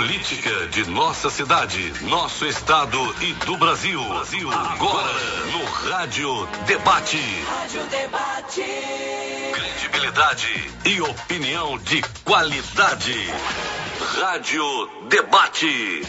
política de nossa cidade, nosso estado e do Brasil. Agora no Rádio Debate. Rádio Debate. Credibilidade e opinião de qualidade. Rádio Debate.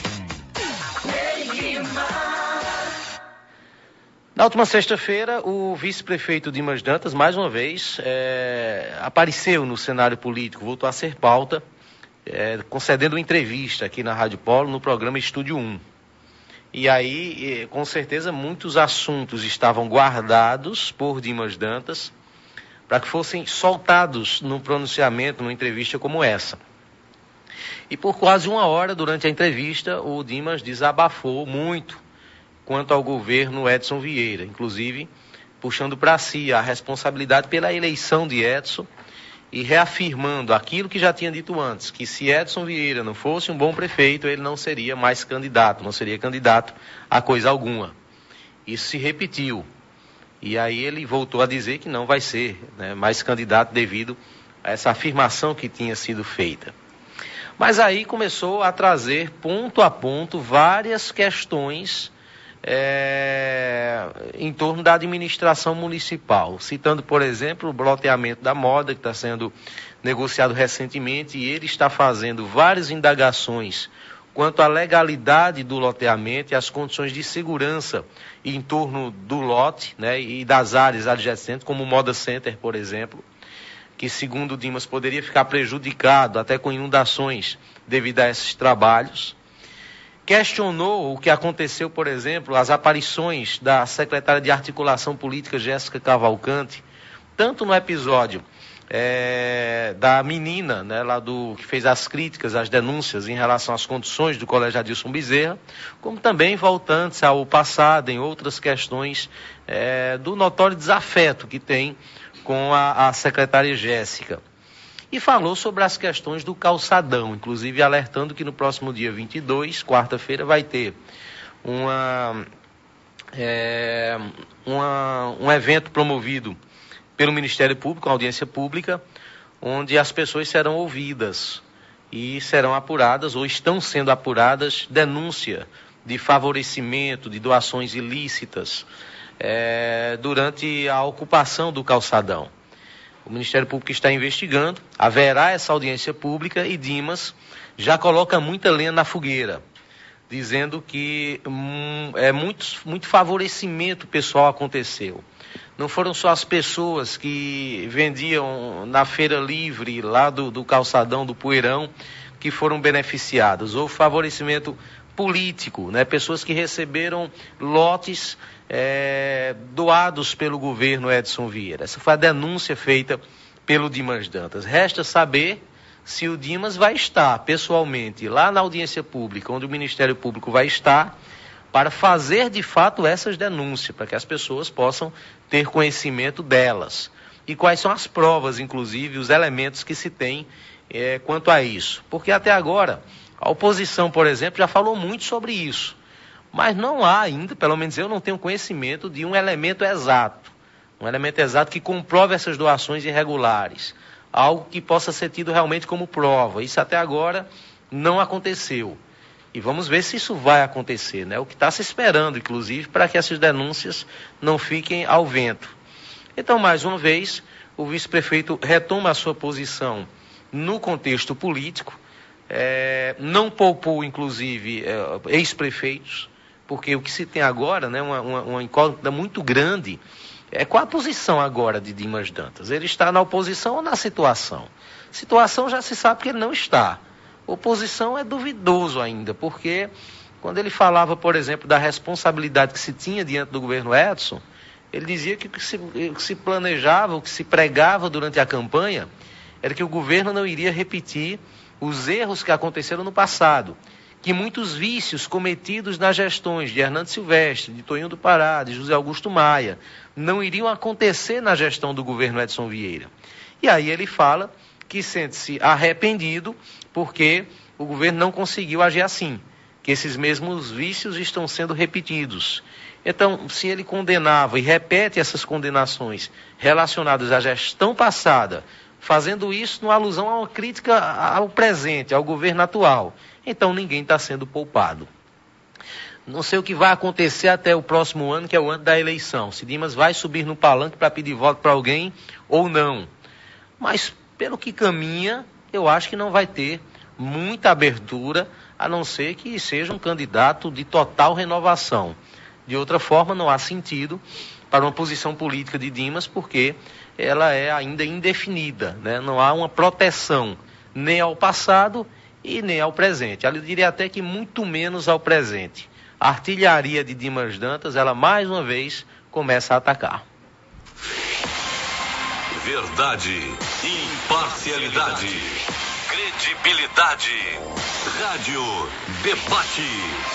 Na última sexta-feira, o vice-prefeito Dimas Dantas, mais uma vez, apareceu no cenário político, voltou a ser pauta, concedendo uma entrevista aqui na Rádio Polo, no programa Estúdio 1. E aí, com certeza, muitos assuntos estavam guardados por Dimas Dantas para que fossem soltados num pronunciamento, numa entrevista como essa. E por quase uma hora, durante a entrevista, o Dimas desabafou muito quanto ao governo Edson Vieira, inclusive puxando para si a responsabilidade pela eleição de Edson e reafirmando aquilo que já tinha dito antes, que se Edson Vieira não fosse um bom prefeito, ele não seria mais candidato, não seria candidato a coisa alguma. Isso se repetiu. E aí ele voltou a dizer que não vai ser, mais candidato devido a essa afirmação que tinha sido feita. Mas aí começou a trazer ponto a ponto várias questões em torno da administração municipal, citando, por exemplo, o loteamento da moda, que está sendo negociado recentemente, e ele está fazendo várias indagações quanto à legalidade do loteamento e as condições de segurança em torno do lote, e das áreas adjacentes, como o Moda Center, por exemplo, que, segundo o Dimas, poderia ficar prejudicado até com inundações devido a esses trabalhos. Questionou o que aconteceu, por exemplo, as aparições da secretária de Articulação Política, Jéssica Cavalcante, tanto no episódio da menina, lá que fez as críticas, as denúncias em relação às condições do Colégio Adilson Bezerra, como também voltantes ao passado, em outras questões do notório desafeto que tem com a secretária Jéssica. E falou sobre as questões do calçadão, inclusive alertando que no próximo dia 22, quarta-feira, vai ter um evento promovido pelo Ministério Público, uma audiência pública, onde as pessoas serão ouvidas e serão apuradas, ou estão sendo apuradas, denúncia de favorecimento, de doações ilícitas durante a ocupação do calçadão. O Ministério Público está investigando, haverá essa audiência pública e Dimas já coloca muita lenha na fogueira, dizendo que muito favorecimento pessoal aconteceu. Não foram só as pessoas que vendiam na feira livre, lá do calçadão do Poeirão, que foram beneficiadas. Houve favorecimento político, pessoas que receberam lotes doados pelo governo Edson Vieira. Essa foi a denúncia feita pelo Dimas Dantas. Resta saber se o Dimas vai estar pessoalmente lá na audiência pública, onde o Ministério Público vai estar, para fazer de fato essas denúncias, para que as pessoas possam ter conhecimento delas. E quais são as provas, inclusive, os elementos que se tem quanto a isso. Porque até agora, a oposição, por exemplo, já falou muito sobre isso. Mas não há ainda, pelo menos eu não tenho conhecimento de um elemento exato que comprove essas doações irregulares, algo que possa ser tido realmente como prova. Isso até agora não aconteceu. E vamos ver se isso vai acontecer, o que está se esperando, inclusive, para que essas denúncias não fiquem ao vento. Então, mais uma vez, o vice-prefeito retoma a sua posição no contexto político, não poupou, inclusive, ex-prefeitos, porque o que se tem agora, uma incógnita muito grande, qual a posição agora de Dimas Dantas? Ele está na oposição ou na situação? Situação já se sabe que ele não está. Oposição é duvidoso ainda, porque quando ele falava, por exemplo, da responsabilidade que se tinha diante do governo Edson, ele dizia que o que se planejava, o que se pregava durante a campanha, era que o governo não iria repetir os erros que aconteceram no passado, que muitos vícios cometidos nas gestões de Hernando Silvestre, de Tonho do Pará, de José Augusto Maia, não iriam acontecer na gestão do governo Edson Vieira. E aí ele fala que sente-se arrependido porque o governo não conseguiu agir assim, que esses mesmos vícios estão sendo repetidos. Então, se ele condenava e repete essas condenações relacionadas à gestão passada, fazendo isso numa alusão a uma crítica ao presente, ao governo atual. Então ninguém está sendo poupado. Não sei o que vai acontecer até o próximo ano, que é o ano da eleição. Se Dimas vai subir no palanque para pedir voto para alguém ou não. Mas, pelo que caminha, eu acho que não vai ter muita abertura, a não ser que seja um candidato de total renovação. De outra forma, não há sentido para uma posição política de Dimas, porque ela é ainda indefinida, né? Não há uma proteção nem ao passado e nem ao presente. Eu diria até que muito menos ao presente. A artilharia de Dimas Dantas, ela mais uma vez começa a atacar. Verdade, imparcialidade, credibilidade. Rádio Debate.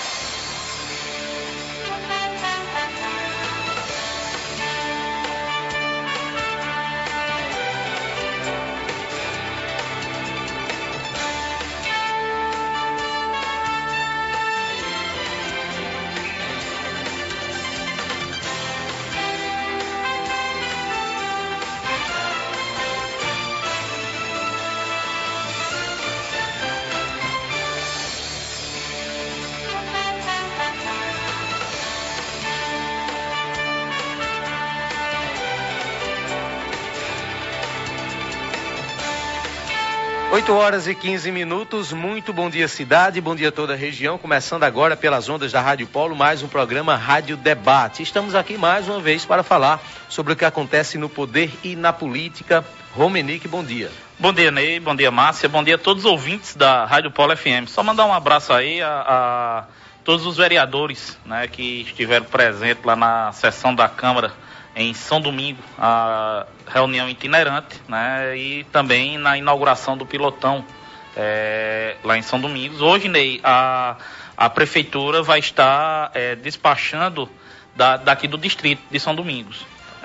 Oito horas e 15 minutos, muito bom dia cidade, bom dia toda a região, começando agora pelas ondas da Rádio Polo, mais um programa Rádio Debate. Estamos aqui mais uma vez para falar sobre o que acontece no poder e na política. Romenick, bom dia. Bom dia, Ney, bom dia, Márcia, bom dia a todos os ouvintes da Rádio Polo FM. Só mandar um abraço aí a todos os vereadores, né, que estiveram presentes lá na sessão da Câmara em São Domingo, a reunião itinerante, né, e também na inauguração do pilotão lá em São Domingos. Hoje, Ney, a Prefeitura vai estar despachando daqui do distrito de São Domingos.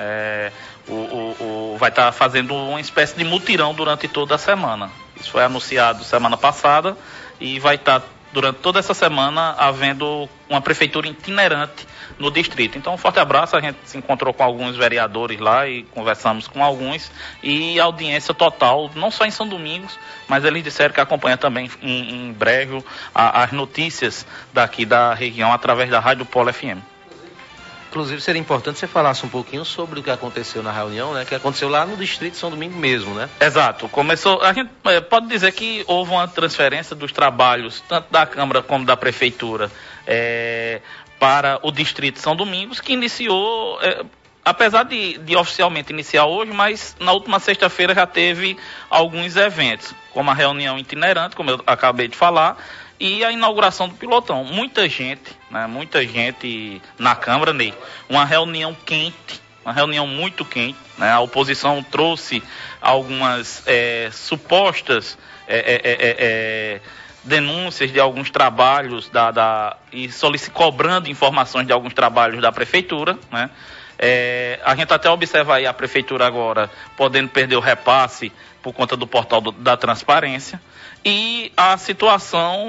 Vai estar fazendo uma espécie de mutirão durante toda a semana. Isso foi anunciado semana passada e vai estar durante toda essa semana havendo uma prefeitura itinerante no distrito. Então, um forte abraço, a gente se encontrou com alguns vereadores lá e conversamos com alguns, e audiência total, não só em São Domingos, mas eles disseram que acompanha também em Brejo as notícias daqui da região através da Rádio Polo FM. Inclusive, seria importante você falasse um pouquinho sobre o que aconteceu na reunião, né? Que aconteceu lá no distrito de São Domingo mesmo, né? Exato. Começou, a gente pode dizer que houve uma transferência dos trabalhos, tanto da Câmara como da Prefeitura, para o distrito de São Domingos, que iniciou, apesar de oficialmente iniciar hoje, mas na última sexta-feira já teve alguns eventos, como a reunião itinerante, como eu acabei de falar, e a inauguração do pilotão. Muita gente na Câmara, Ney, uma reunião quente, uma reunião muito quente, né? A oposição trouxe algumas supostas denúncias de alguns trabalhos cobrando informações de alguns trabalhos da Prefeitura, né? A gente até observa aí a Prefeitura agora podendo perder o repasse por conta do portal da transparência, e a situação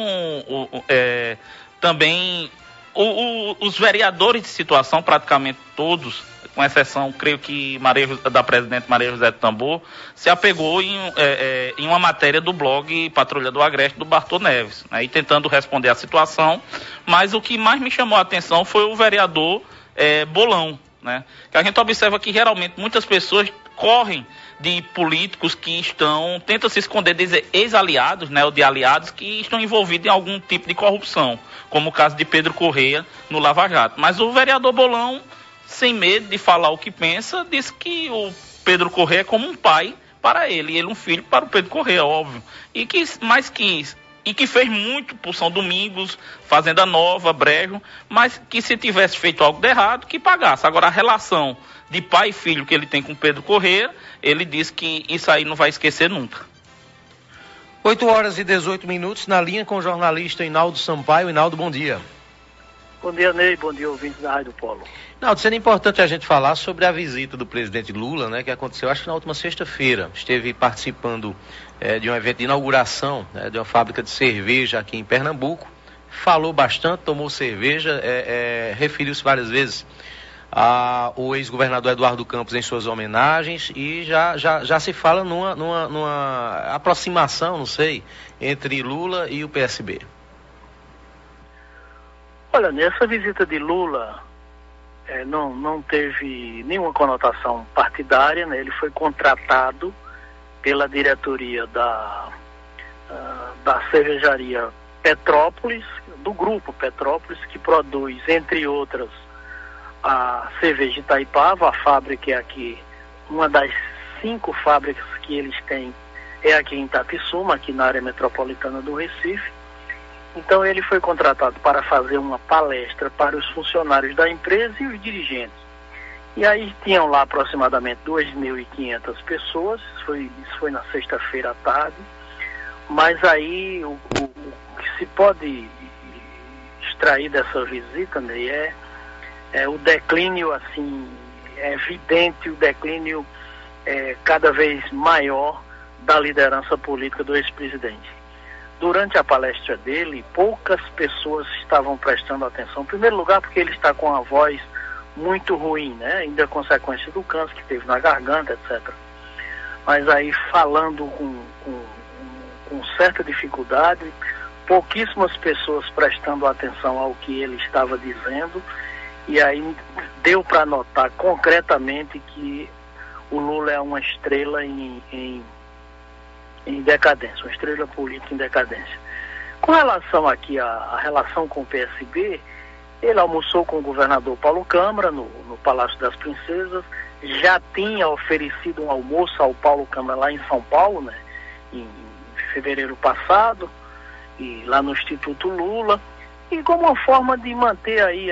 também, os vereadores de situação, praticamente todos, com exceção, creio que da presidente Maria José de Tambor, se apegou em uma matéria do blog Patrulha do Agreste, do Bartô Neves, né, e tentando responder à situação. Mas o que mais me chamou a atenção foi o vereador Bolão, né, que a gente observa que geralmente muitas pessoas correm de políticos que tentam se esconder de ex-aliados, né, ou de aliados que estão envolvidos em algum tipo de corrupção, como o caso de Pedro Correia no Lava Jato. Mas o vereador Bolão, sem medo de falar o que pensa, disse que o Pedro Correia é como um pai para ele, e ele um filho para o Pedro Correia, óbvio. E que fez muito por São Domingos, Fazenda Nova, Brejo, mas que se tivesse feito algo de errado, que pagasse. Agora, a relação de pai e filho que ele tem com Pedro Correia, ele disse que isso aí não vai esquecer nunca. 8 horas e 18 minutos, na linha com o jornalista Inaldo Sampaio. Inaldo, bom dia. Bom dia, Ney. Bom dia, ouvintes da Rádio Polo. Inaldo, seria importante a gente falar sobre a visita do presidente Lula, né, que aconteceu, acho que na última sexta-feira. Esteve participando de um evento de inauguração, né, de uma fábrica de cerveja aqui em Pernambuco. Falou bastante, tomou cerveja, referiu-se várias vezes o ex-governador Eduardo Campos em suas homenagens e já se fala numa aproximação, não sei, entre Lula e o PSB. Olha, nessa visita de Lula não teve nenhuma conotação partidária, né? Ele foi contratado pela diretoria da cervejaria Petrópolis, do grupo Petrópolis, que produz, entre outras, a cerveja Itaipava. A fábrica é aqui, uma das 5 fábricas que eles têm é aqui em Itapissuma, aqui na área metropolitana do Recife. Então ele foi contratado para fazer uma palestra para os funcionários da empresa e os dirigentes. E aí tinham lá aproximadamente 2.500 pessoas, isso foi na sexta-feira à tarde, mas aí o que se pode extrair dessa visita, né, é o declínio, assim, é evidente o declínio cada vez maior da liderança política do ex-presidente. Durante a palestra dele, poucas pessoas estavam prestando atenção. Em primeiro lugar, porque ele está com a voz muito ruim, né? Ainda consequência do câncer que teve na garganta, etc. Mas aí falando com certa dificuldade, pouquíssimas pessoas prestando atenção ao que ele estava dizendo, e aí deu para notar concretamente que o Lula é uma estrela em decadência, uma estrela política em decadência. Com relação aqui à relação com o PSB, ele almoçou com o governador Paulo Câmara no Palácio das Princesas, já tinha oferecido um almoço ao Paulo Câmara lá em São Paulo, né, em fevereiro passado, e lá no Instituto Lula, e como uma forma de manter aí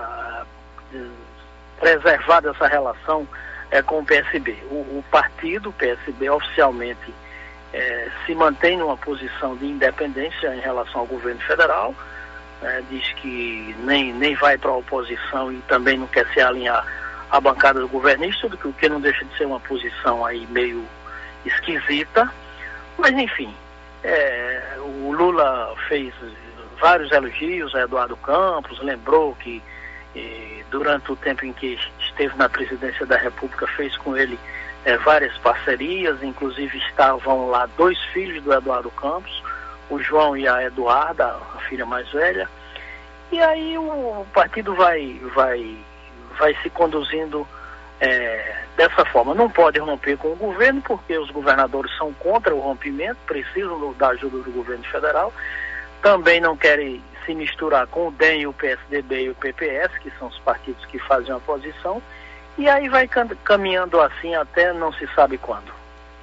preservada essa relação com o PSB. O partido, o PSB, oficialmente se mantém numa posição de independência em relação ao governo federal, diz que nem vai para a oposição e também não quer se alinhar à bancada do governista, o que não deixa de ser uma posição aí meio esquisita, mas enfim, o Lula fez vários elogios a Eduardo Campos, lembrou que durante o tempo em que esteve na presidência da República fez com ele várias parcerias, inclusive estavam lá 2 filhos do Eduardo Campos, o João e a Eduarda, a filha mais velha, e aí o partido vai se conduzindo dessa forma. Não pode romper com o governo, porque os governadores são contra o rompimento, precisam da ajuda do governo federal, também não querem se misturar com o DEM, o PSDB e o PPS, que são os partidos que fazem a oposição, e aí vai caminhando assim até não se sabe quando.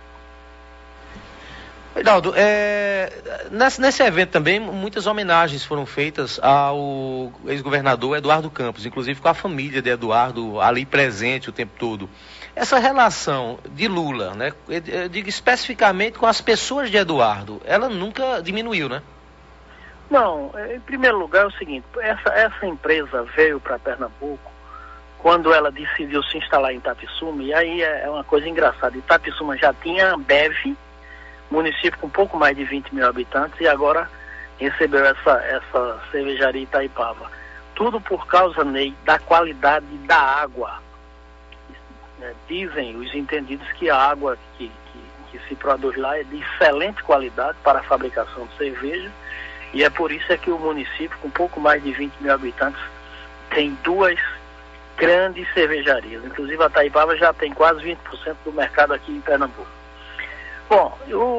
Reinaldo, nesse evento também muitas homenagens foram feitas ao ex-governador Eduardo Campos, inclusive com a família de Eduardo ali presente o tempo todo. Essa relação de Lula, né, eu digo especificamente com as pessoas de Eduardo, ela nunca diminuiu, né? Não, em primeiro lugar é o seguinte, essa empresa veio para Pernambuco quando ela decidiu se instalar em Itapissuma, e aí é uma coisa engraçada. Itapissuma já tinha Ambev, município com pouco mais de 20 mil habitantes, e agora recebeu essa cervejaria Itaipava. Tudo por causa, Ney, da qualidade da água. Dizem os entendidos que a água que se produz lá é de excelente qualidade para a fabricação de cerveja, e é por isso que o município, com pouco mais de 20 mil habitantes, tem 2 grandes cervejarias. Inclusive a Itaipava já tem quase 20% do mercado aqui em Pernambuco. Bom,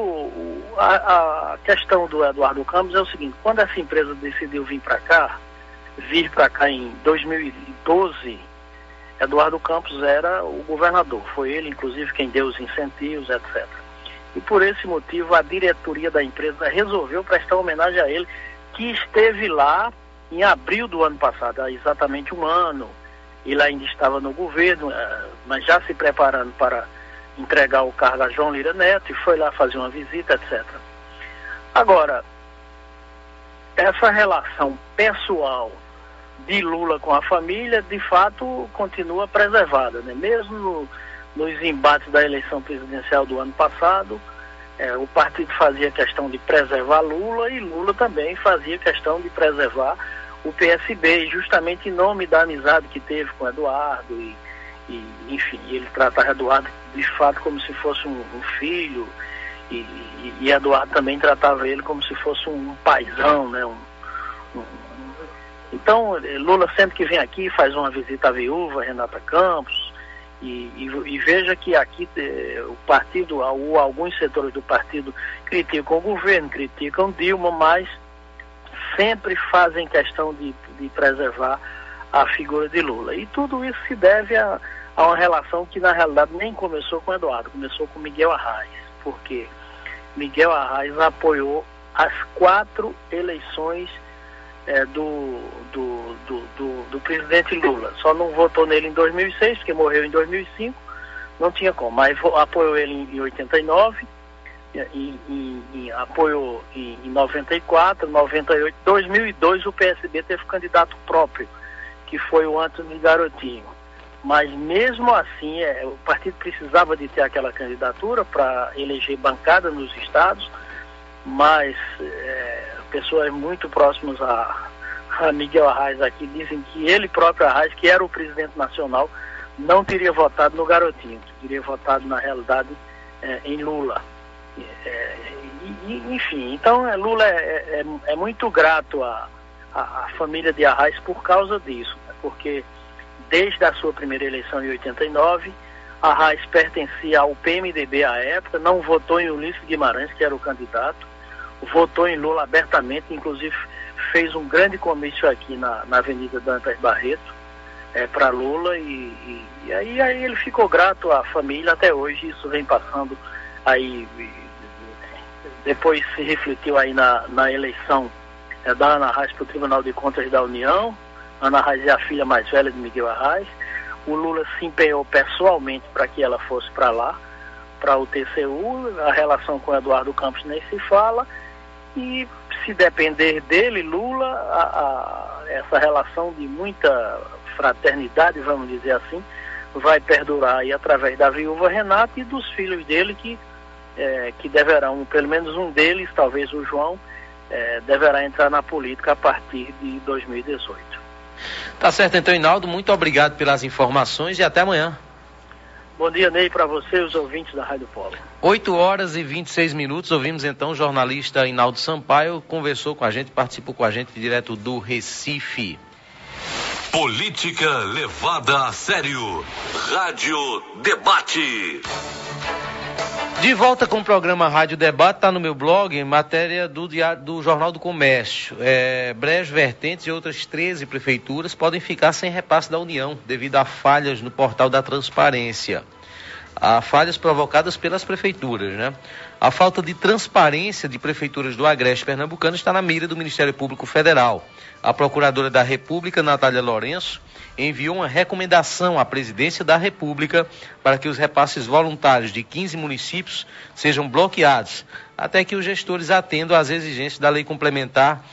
a questão do Eduardo Campos é o seguinte: quando essa empresa decidiu vir para cá em 2012, Eduardo Campos era o governador. Foi ele, inclusive, quem deu os incentivos, etc. E por esse motivo a diretoria da empresa resolveu prestar homenagem a ele, que esteve lá em abril do ano passado, há exatamente um ano. Ele ainda estava no governo, mas já se preparando para entregar o cargo a João Lira Neto, e foi lá fazer uma visita, etc. Agora, essa relação pessoal de Lula com a família, de fato, continua preservada, né? Mesmo nos embates da eleição presidencial do ano passado, o partido fazia questão de preservar Lula, e Lula também fazia questão de preservar o PSB, justamente em nome da amizade que teve com Eduardo enfim, ele tratava Eduardo de fato como se fosse um filho, e Eduardo também tratava ele como se fosse um paizão, né? Então, Lula sempre que vem aqui faz uma visita à viúva, Renata Campos, e veja que aqui o partido, ou alguns setores do partido criticam o governo, criticam Dilma, mas sempre fazem questão de preservar a figura de Lula. E tudo isso se deve a uma relação que na realidade nem começou com Eduardo, começou com Miguel Arraes, porque Miguel Arraes apoiou as 4 eleições do presidente Lula. Só não votou nele em 2006, porque morreu em 2005, não tinha como, mas apoiou ele em 89, apoiou em 94, 98, 2002 o PSB teve candidato próprio, que foi o Antônio Garotinho. Mas mesmo assim, o partido precisava de ter aquela candidatura para eleger bancada nos estados, mas pessoas muito próximas a Miguel Arraes aqui dizem que ele próprio, Arraes, que era o presidente nacional, não teria votado no Garotinho, teria votado na realidade em Lula. Enfim, então Lula é muito grato à família de Arraes por causa disso, né? Porque desde a sua primeira eleição em 89, Arraes pertencia ao PMDB à época, não votou em Ulisses Guimarães, que era o candidato, votou em Lula abertamente, inclusive fez um grande comício aqui na Avenida Dantas Barreto para Lula, e aí ele ficou grato à família até hoje. Isso vem passando aí, depois se refletiu aí na eleição da Ana Arraes para o Tribunal de Contas da União. Ana Arraes é a filha mais velha de Miguel Arraes. O Lula se empenhou pessoalmente para que ela fosse para lá, para o TCU. A relação com Eduardo Campos nem se fala, e se depender dele, Lula, essa relação de muita fraternidade, vamos dizer assim, vai perdurar aí através da viúva Renata e dos filhos dele que deverão, pelo menos um deles, talvez o João, deverá entrar na política a partir de 2018. Tá certo, então, Hinaldo, muito obrigado pelas informações e até amanhã. Bom dia, Ney, para você e os ouvintes da Rádio Polo. 8h26, ouvimos então o jornalista Hinaldo Sampaio, conversou com a gente, participou com a gente direto do Recife. Política levada a sério. Rádio Debate. De volta com o programa Rádio Debate, está no meu blog, em matéria do Jornal do Comércio. Brejo, Vertentes e outras 13 prefeituras podem ficar sem repasse da União, devido a falhas no portal da transparência. Há falhas provocadas pelas prefeituras, né? A falta de transparência de prefeituras do Agreste Pernambucano está na mira do Ministério Público Federal. A Procuradora da República, Natália Lourenço, enviou uma recomendação à Presidência da República para que os repasses voluntários de 15 municípios sejam bloqueados, até que os gestores atendam às exigências da Lei Complementar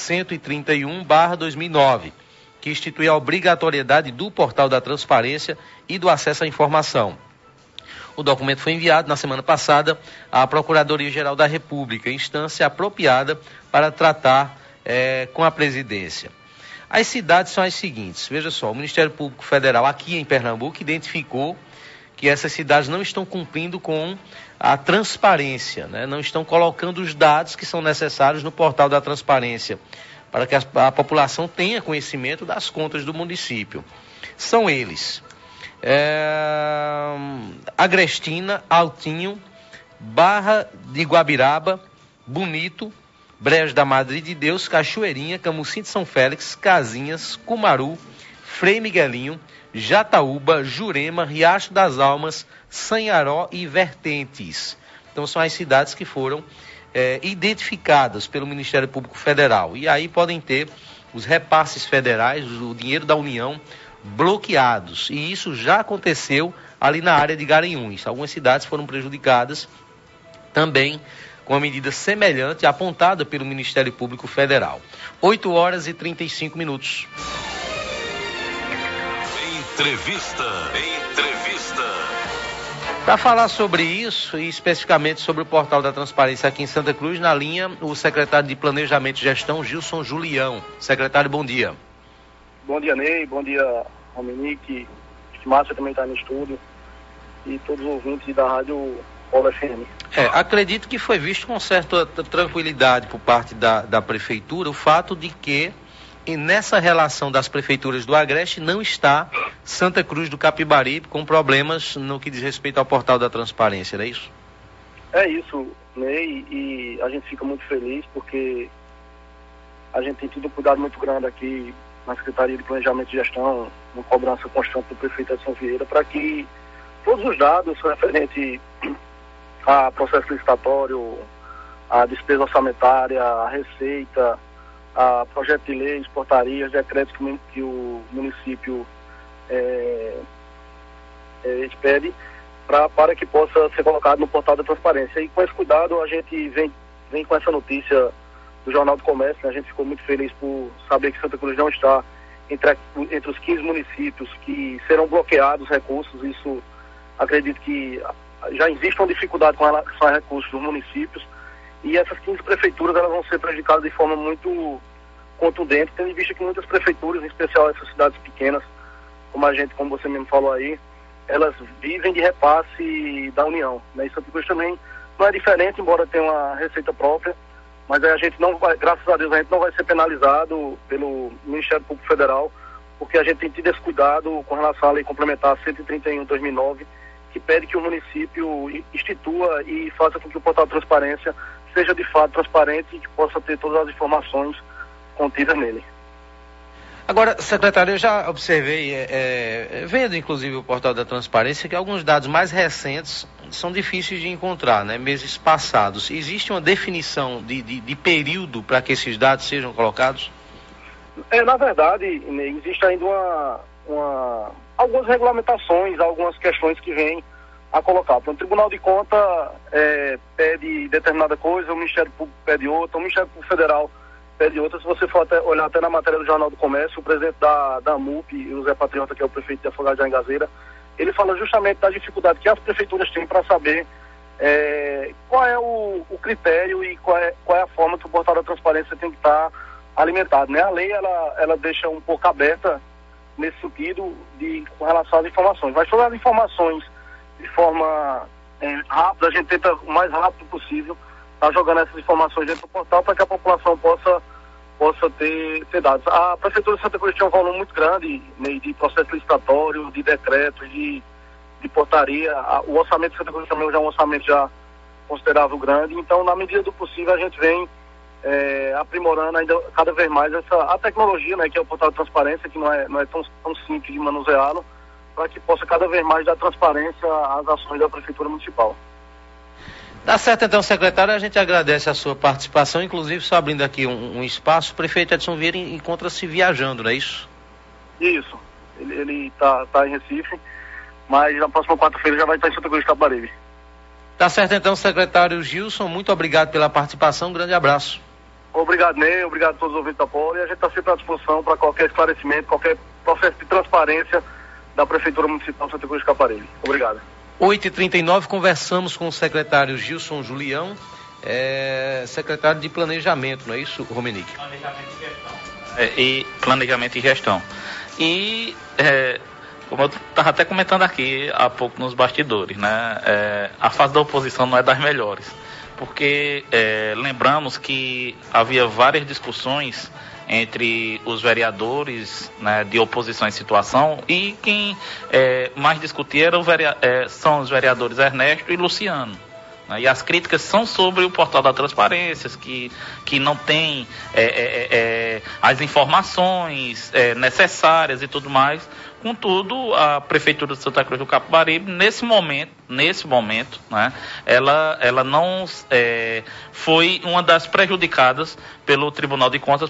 131/2009, que institui a obrigatoriedade do portal da transparência e do acesso à informação. O documento foi enviado na semana passada à Procuradoria-Geral da República, instância apropriada para tratar com a presidência. As cidades são as seguintes, veja só, o Ministério Público Federal aqui em Pernambuco identificou que essas cidades não estão cumprindo com a transparência, né? Não estão colocando os dados que são necessários no portal da transparência, para que a população tenha conhecimento das contas do município. São eles: Agrestina, Altinho, Barra de Guabiraba, Bonito, Brejo da Madre de Deus, Cachoeirinha, Camusim de São Félix, Casinhas, Cumaru, Frei Miguelinho, Jataúba, Jurema, Riacho das Almas, Sanharó e Vertentes. Então são as cidades que foram identificadas pelo Ministério Público Federal. E aí podem ter os repasses federais, o dinheiro da União, bloqueados. E isso já aconteceu ali na área de Garanhuns. Algumas cidades foram prejudicadas também com a medida semelhante apontada pelo Ministério Público Federal. 8h35. Entrevista. Para falar sobre isso e especificamente sobre o portal da transparência aqui em Santa Cruz, na linha, o secretário de Planejamento e Gestão, Gilson Julião. Secretário, bom dia. Bom dia, Ney. Bom dia, Romenique. Márcia também está no estúdio. E todos os ouvintes da Rádio Polo FM. Acredito que foi visto com certa tranquilidade por parte da Prefeitura o fato de que e nessa relação das prefeituras do Agreste não está Santa Cruz do Capibaribe com problemas no que diz respeito ao portal da transparência, não é isso? É isso, Ney, e a gente fica muito feliz porque a gente tem tido um cuidado muito grande aqui na Secretaria de Planejamento e Gestão, uma cobrança constante do prefeito Edson Vieira, para que todos os dados referentes a processo licitatório, a despesa orçamentária, a receita, a projeto de leis, portarias, decretos que o município expede para que possa ser colocado no portal da transparência. E com esse cuidado a gente vem com essa notícia do Jornal do Comércio, né? A gente ficou muito feliz por saber que Santa Cruz não está entre os 15 municípios que serão bloqueados recursos. Isso, acredito que já existe uma dificuldade com relação a recursos dos municípios. E essas 15 prefeituras elas vão ser prejudicadas de forma muito contundente, tendo em vista que muitas prefeituras, em especial essas cidades pequenas, como você mesmo falou aí, elas vivem de repasse da União, né? E Santa Cruz também não é diferente, embora tenha uma receita própria, mas aí a gente não vai, graças a Deus, a gente não vai ser penalizado pelo Ministério Público Federal, porque a gente tem tido esse cuidado com relação à Lei Complementar 131/2009, que pede que o município institua e faça com que o portal de transparência seja de fato transparente e que possa ter todas as informações contidas nele. Agora, secretário, eu já observei, vendo inclusive o portal da transparência, que alguns dados mais recentes são difíceis de encontrar, né? Meses passados. Existe uma definição de período para que esses dados sejam colocados? Na verdade, existe ainda algumas regulamentações, algumas questões que vêm a colocar. Então, o Tribunal de Contas pede determinada coisa, o Ministério Público pede outra, o Ministério Público Federal pede outra. Se você for olhar até na matéria do Jornal do Comércio, o presidente da MUP, o Zé Patriota, que é o prefeito de Afogados de Engazeira, ele fala justamente da dificuldade que as prefeituras têm para saber qual é o critério e qual é a forma que o portal da transparência tem que estar alimentado, né? A lei, ela deixa um pouco aberta nesse sentido com relação às informações. Mas sobre as informações de forma rápida, a gente tenta o mais rápido possível estar jogando essas informações dentro do portal para que a população possa ter dados. A Prefeitura de Santa Cruz tinha um volume muito grande, né, de processo licitatório, de decretos, de portaria. O orçamento de Santa Cruz também já é um orçamento já considerável grande. Então, na medida do possível, a gente vem aprimorando ainda cada vez mais a tecnologia, né, que é o portal de transparência, que não é tão simples de manuseá-lo, para que possa cada vez mais dar transparência às ações da Prefeitura Municipal. Tá certo, então, secretário, a gente agradece a sua participação, inclusive só abrindo aqui um espaço, o prefeito Edson Vieira encontra-se viajando, não é isso? Isso, ele tá em Recife, mas na próxima quarta-feira já vai estar em Santa Cruz do Capibaribe. Tá certo, então, secretário Gilson, muito obrigado pela participação, um grande abraço. Obrigado, Ney, obrigado a todos os ouvintes da Polo, e a gente está sempre à disposição para qualquer esclarecimento, qualquer processo de transparência da Prefeitura Municipal de Santa Cruz do Capibaribe. Obrigado. 8h39, conversamos com o secretário Gilson Julião, secretário de Planejamento, não é isso, Romenique? Planejamento e Gestão. Planejamento e Gestão. E, como eu estava até comentando aqui há pouco nos bastidores, né, a fase da oposição não é das melhores, porque lembramos que havia várias discussões entre os vereadores, né, de oposição em situação, e quem mais discutia são os vereadores Ernesto e Luciano, né, e as críticas são sobre o portal da transparência, que não tem as informações necessárias e tudo mais. Contudo, a Prefeitura de Santa Cruz do Capibaribe, nesse momento, né, ela não foi uma das prejudicadas pelo Tribunal de Contas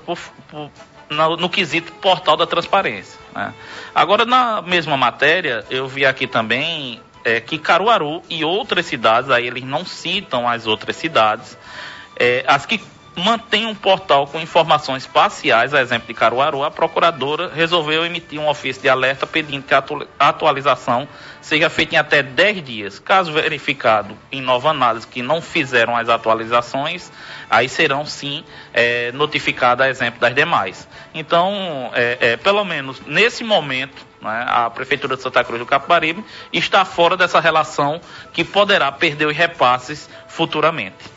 no quesito portal da transparência, né. Agora, na mesma matéria, eu vi aqui também que Caruaru e outras cidades, aí eles não citam as outras cidades, as que mantém um portal com informações parciais, a exemplo de Caruaru, a procuradora resolveu emitir um ofício de alerta pedindo que a atualização seja feita em até 10 dias. Caso verificado em nova análise que não fizeram as atualizações, aí serão sim notificadas a exemplo das demais. Então, pelo menos nesse momento, né, a Prefeitura de Santa Cruz do Capibaribe está fora dessa relação que poderá perder os repasses futuramente.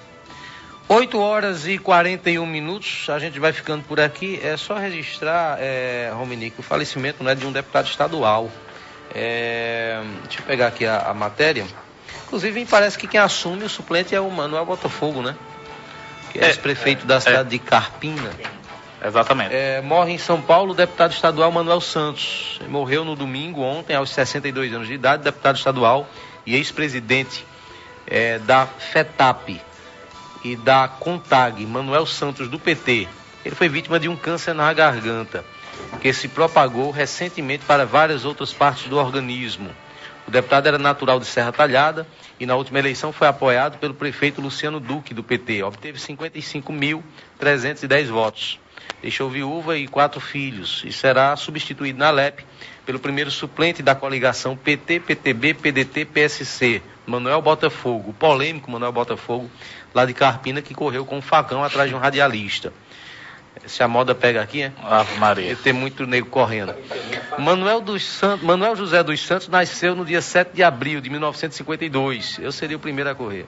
8h41, a gente vai ficando por aqui. É só registrar, Rominique, o falecimento, né, de um deputado estadual. Deixa eu pegar aqui a matéria. Inclusive, me parece que quem assume o suplente é o Manuel Botafogo, né? Que é ex-prefeito da cidade de Carpina. Exatamente. Morre em São Paulo o deputado estadual Manuel Santos. Ele morreu no domingo, ontem, aos 62 anos de idade, deputado estadual e ex-presidente da FETAP e da CONTAG, Manuel Santos, do PT. Ele foi vítima de um câncer na garganta, que se propagou recentemente para várias outras partes do organismo. O deputado era natural de Serra Talhada e na última eleição foi apoiado pelo prefeito Luciano Duque, do PT. Obteve 55.310 votos. Deixou viúva e 4 filhos e será substituído na LEP pelo primeiro suplente da coligação PT, PTB, PDT, PSC, Manuel Botafogo, o polêmico Manuel Botafogo, lá de Carpina, que correu com um facão atrás de um radialista. Se a moda pega aqui, né? Ave Maria. Tem muito nego correndo. Manuel José dos Santos nasceu no dia 7 de abril de 1952. Eu seria o primeiro a correr.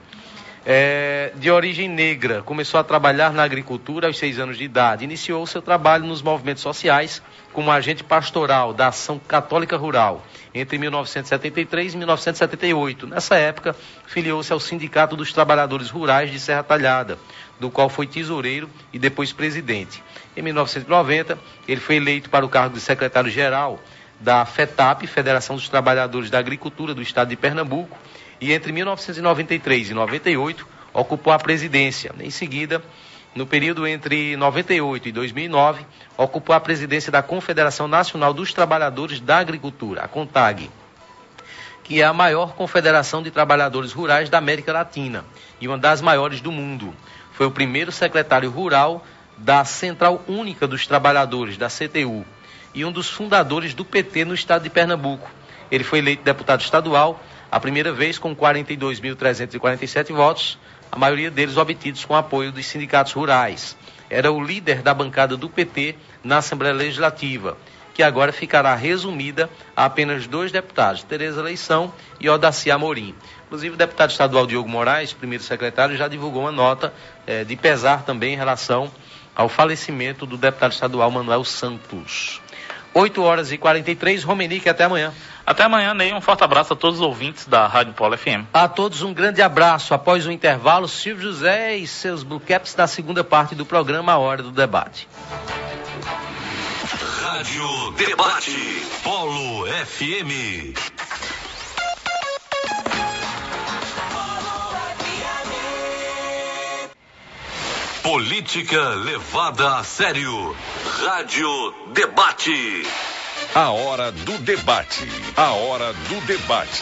De origem negra, começou a trabalhar na agricultura aos 6 anos de idade. Iniciou seu trabalho nos movimentos sociais como agente pastoral da Ação Católica Rural entre 1973 e 1978. Nessa época, filiou-se ao Sindicato dos Trabalhadores Rurais de Serra Talhada, do qual foi tesoureiro e depois presidente. Em 1990, ele foi eleito para o cargo de secretário-geral da FETAP, Federação dos Trabalhadores da Agricultura do Estado de Pernambuco, e entre 1993 e 98 ocupou a presidência. Em seguida, no período entre 98 e 2009, ocupou a presidência da Confederação Nacional dos Trabalhadores da Agricultura, a CONTAG, que é a maior confederação de trabalhadores rurais da América Latina e uma das maiores do mundo. Foi o primeiro secretário rural da Central Única dos Trabalhadores, da CTU, e um dos fundadores do PT no estado de Pernambuco. Ele foi eleito deputado estadual a primeira vez com 42.347 votos, a maioria deles obtidos com apoio dos sindicatos rurais. Era o líder da bancada do PT na Assembleia Legislativa, que agora ficará resumida a apenas 2 deputados, Tereza Leição e Odaci Amorim. Inclusive, o deputado estadual Diogo Moraes, primeiro secretário, já divulgou uma nota de pesar também em relação ao falecimento do deputado estadual Manuel Santos. 8h43, Romenique, até amanhã. Até amanhã, Ney. Um forte abraço a todos os ouvintes da Rádio Polo FM. A todos um grande abraço. Após o intervalo, Silvio José e seus Blue Caps na segunda parte do programa A Hora do Debate. Rádio Debate, Polo FM. Política levada a sério. Rádio Debate. A hora do debate. A hora do debate.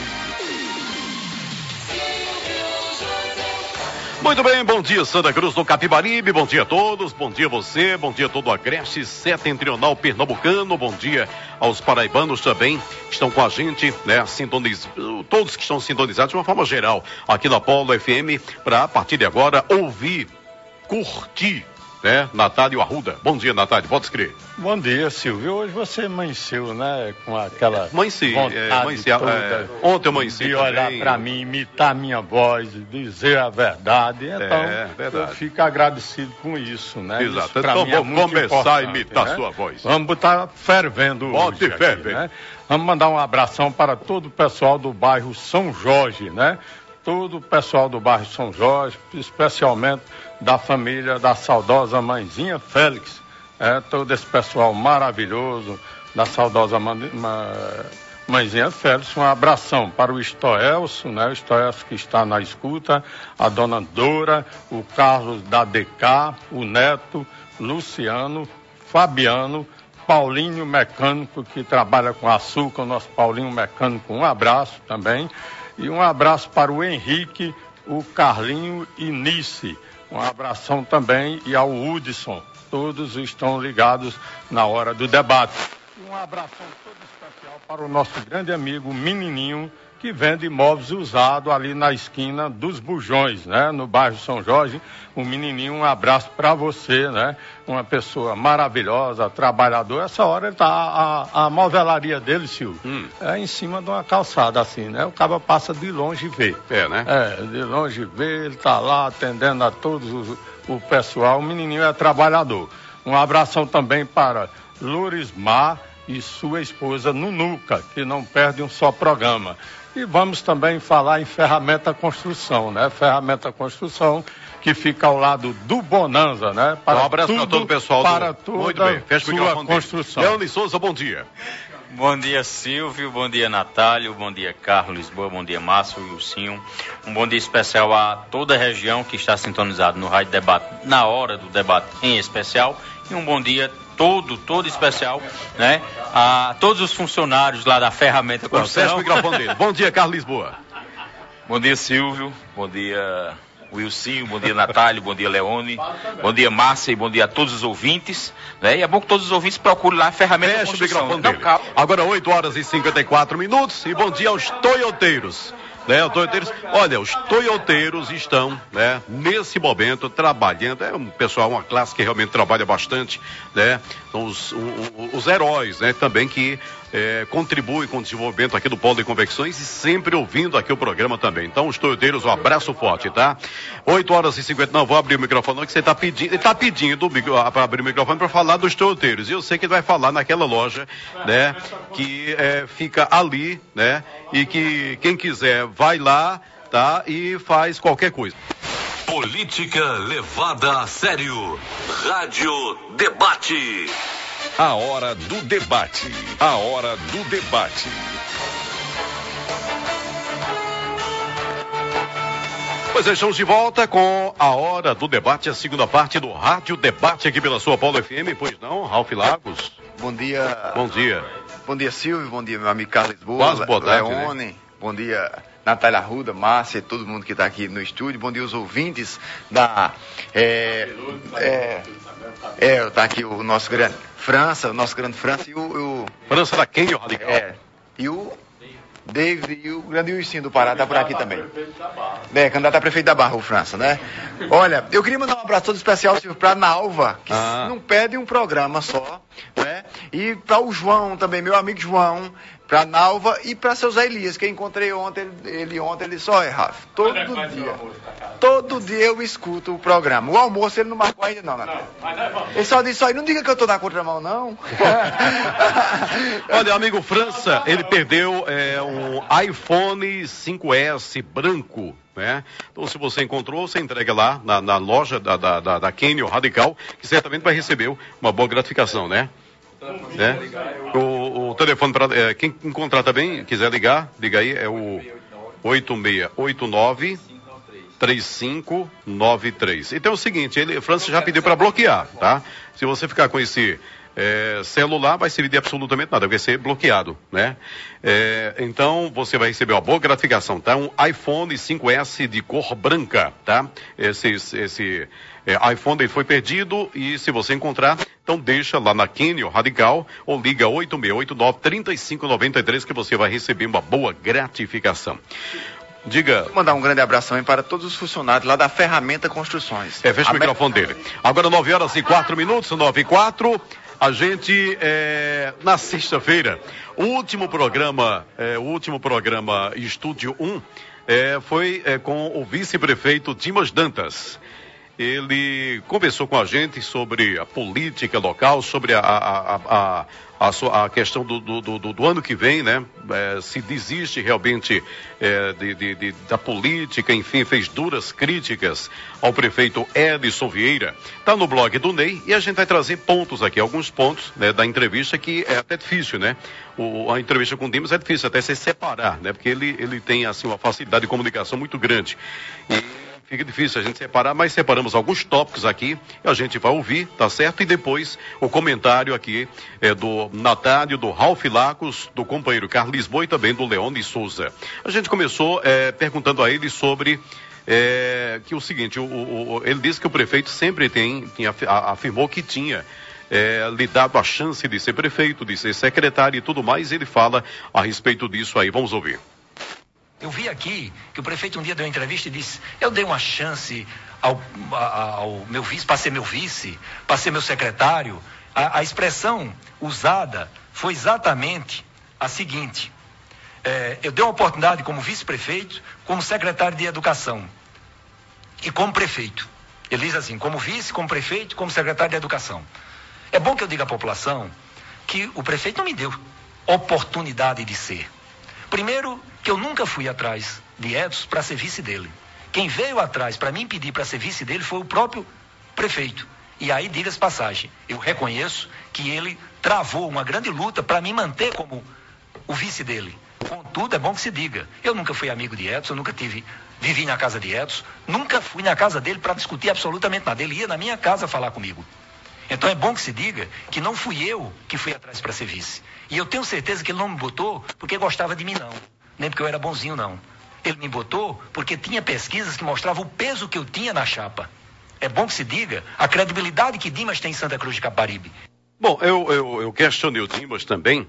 Muito bem, bom dia Santa Cruz do Capibaribe, bom dia a todos, bom dia a você, bom dia a todo o Agreste Setentrional Pernambucano, bom dia aos paraibanos também que estão com a gente, né, todos que estão sintonizados de uma forma geral aqui na Polo FM, para a partir de agora ouvir, curtir, né, Natália Arruda. Bom dia, Natália, pode escrever. Bom dia, Silvio. Hoje você amanheceu, né, com aquela vontade toda ontem eu amanheci de olhar para mim, imitar minha voz, dizer a verdade. Então, eu fico agradecido com isso, né? Exato. Isso, então vamos começar a imitar, né, sua voz. Vamos botar fervendo Bote hoje fervendo. Né? Vamos mandar um abração para todo o pessoal do bairro São Jorge, né? Todo o pessoal do bairro São Jorge, especialmente da família da saudosa mãezinha Félix, todo esse pessoal maravilhoso da saudosa mãezinha Félix. Um abração para o Estoelso, né? O Estoelso que está na escuta, a dona Dora, o Carlos da DK, o Neto, Luciano, Fabiano, Paulinho Mecânico, que trabalha com açúcar, o nosso Paulinho Mecânico, um abraço também. E um abraço para o Henrique, o Carlinho Inice. Um abração também e ao Hudson. Todos estão ligados na hora do debate. Um abração todo especial para o nosso grande amigo Menininho, que vende imóveis usados ali na esquina dos Bujões, né? No bairro São Jorge. O Menininho, um abraço para você, né? Uma pessoa maravilhosa, trabalhador. Essa hora ele tá, a movelaria dele, Silvio, é em cima de uma calçada assim, né? O cara passa de longe e vê. É, né? É, de longe vê, ele tá lá atendendo a todos o pessoal. O Menininho é trabalhador. Um abração também para Lorismar e sua esposa Nunuca, que não perde um só programa. E vamos também falar em Ferramenta Construção, né? Ferramenta Construção, que fica ao lado do Bonanza, né? Para um abraço para todo o pessoal. Para toda Muito bem. Fecha o sua construção. Leone Souza, bom dia. Bom dia, Silvio, bom dia, Natálio, bom dia, Carlos Lisboa, bom dia, Márcio e Wilcinho. Um bom dia especial a toda a região que está sintonizado no Rádio Debate, na hora do debate em especial. E um bom dia todo especial, né? A todos os funcionários lá da Ferramenta Construção. Fecha o microfone dele. Bom dia, Carlos Lisboa. Bom dia, Silvio, bom dia, Wilcinho, bom dia, Natálio, bom dia, Leone, bom dia, Márcia e bom dia a todos os ouvintes, né? E é bom que todos os ouvintes procurem lá a Ferramenta Fecha Construção. o microfone dele. Agora 8 horas e 54 minutos e bom dia aos toyoteiros. Né, olha, os toyoteiros estão, né, nesse momento trabalhando, é um pessoal, uma classe que realmente trabalha bastante, né, são os heróis, né, também que contribuem com o desenvolvimento aqui do Polo de Convecções e sempre ouvindo aqui o programa também. Então, os toyoteiros, um abraço forte, tá? 8 horas e 50, não, vou abrir o microfone, que você está pedindo, ele está pedindo para abrir o microfone para falar dos toyoteiros, e eu sei que ele vai falar naquela loja, né, que fica ali, né, e que quem quiser vai lá, tá? E faz qualquer coisa. Política levada a sério. Rádio Debate. A hora do debate. A hora do debate. Pois é, estamos de volta com a hora do debate, a segunda parte do Rádio Debate aqui pela sua Polo FM, pois não, Ralf Lagos? Bom dia. Bom dia. Bom dia, Silvio. Bom dia, meu amigo Carlos Lisboa. Quase boa tarde, Leone. né? Bom dia, Natália Arruda, Márcia e todo mundo que está aqui no estúdio. Bom dia, os ouvintes da... tá aqui o nosso grande França, e o França da Kenyon Radical. E o David e o grande Wilson do Pará tá por aqui também. Candidato a prefeito da Barra, o França, né? Olha, eu queria mandar um abraço todo especial, Silvio, pra Nalva, que não pede um programa só, né? E para o João também, meu amigo João, pra Nalva e pra seu Zé Elias, que eu encontrei ontem, ele disse, olha, Rafa, todo dia eu escuto o programa. O almoço ele não marcou ainda não, Natália. Ele só disse, não diga que eu tô na contramão, não. Olha, amigo França, ele perdeu um iPhone 5S branco, né? Então, se você encontrou, você entrega lá na loja da Kenyon Radical, que certamente vai receber uma boa gratificação, né? O telefone para quem encontrar também, quiser ligar, liga aí, é o 8689-3593. Então é o seguinte, França já pediu para bloquear, tá? Se você ficar com esse celular, vai servir de absolutamente nada, vai ser bloqueado, né? Então você vai receber uma boa gratificação, tá? Um iPhone 5S de cor branca, tá? Esse iPhone ele foi perdido e se você encontrar, então deixa lá na Kenyon Radical ou liga 8689-3593 que você vai receber uma boa gratificação. Diga. Vou mandar um grande abração para todos os funcionários lá da Ferramenta Construções. Fecha o microfone dele. Agora 9 horas e 4 minutos, 9 e 4. A gente, na sexta-feira, o último programa Estúdio 1, foi com o vice-prefeito Dimas Dantas. Ele conversou com a gente sobre a política local, sobre a questão do ano que vem, né? Se desiste realmente da política, enfim, fez duras críticas ao prefeito Edson Vieira. Está no blog do Ney e a gente vai trazer pontos aqui, alguns pontos, né, da entrevista que é até difícil, né? A entrevista com o Dimas é difícil até se separar, né? Porque ele tem, assim, uma facilidade de comunicação muito grande. E fica difícil a gente separar, mas separamos alguns tópicos aqui, a gente vai ouvir, tá certo? E depois o comentário aqui do Natálio, do Ralf Lagos, do companheiro Carlos Lisboa e também do Leone Souza. A gente começou perguntando a ele sobre que o seguinte, ele disse que o prefeito sempre afirmou que tinha lhe dado a chance de ser prefeito, de ser secretário e tudo mais. Ele fala a respeito disso aí. Vamos ouvir. Eu vi aqui que o prefeito um dia deu uma entrevista e disse: eu dei uma chance ao meu vice, para ser meu vice, para ser meu secretário. A expressão usada foi exatamente a seguinte: eu dei uma oportunidade como vice-prefeito, como secretário de educação e como prefeito. Ele diz assim: como vice, como prefeito, como secretário de educação. É bom que eu diga à população que o prefeito não me deu oportunidade de ser. Primeiro, que eu nunca fui atrás de Edson para ser vice dele. Quem veio atrás para me impedir para ser vice dele foi o próprio prefeito. E aí, diga-se passagem, eu reconheço que ele travou uma grande luta para me manter como o vice dele. Contudo, é bom que se diga, eu nunca fui amigo de Edson, nunca vivi na casa de Edson, nunca fui na casa dele para discutir absolutamente nada. Ele ia na minha casa falar comigo. Então é bom que se diga que não fui eu que fui atrás para ser vice. E eu tenho certeza que ele não me botou porque gostava de mim, não. Nem porque eu era bonzinho, não. Ele me botou porque tinha pesquisas que mostravam o peso que eu tinha na chapa. É bom que se diga a credibilidade que Dimas tem em Santa Cruz de Capibaribe. Bom, eu questionei o Dimas também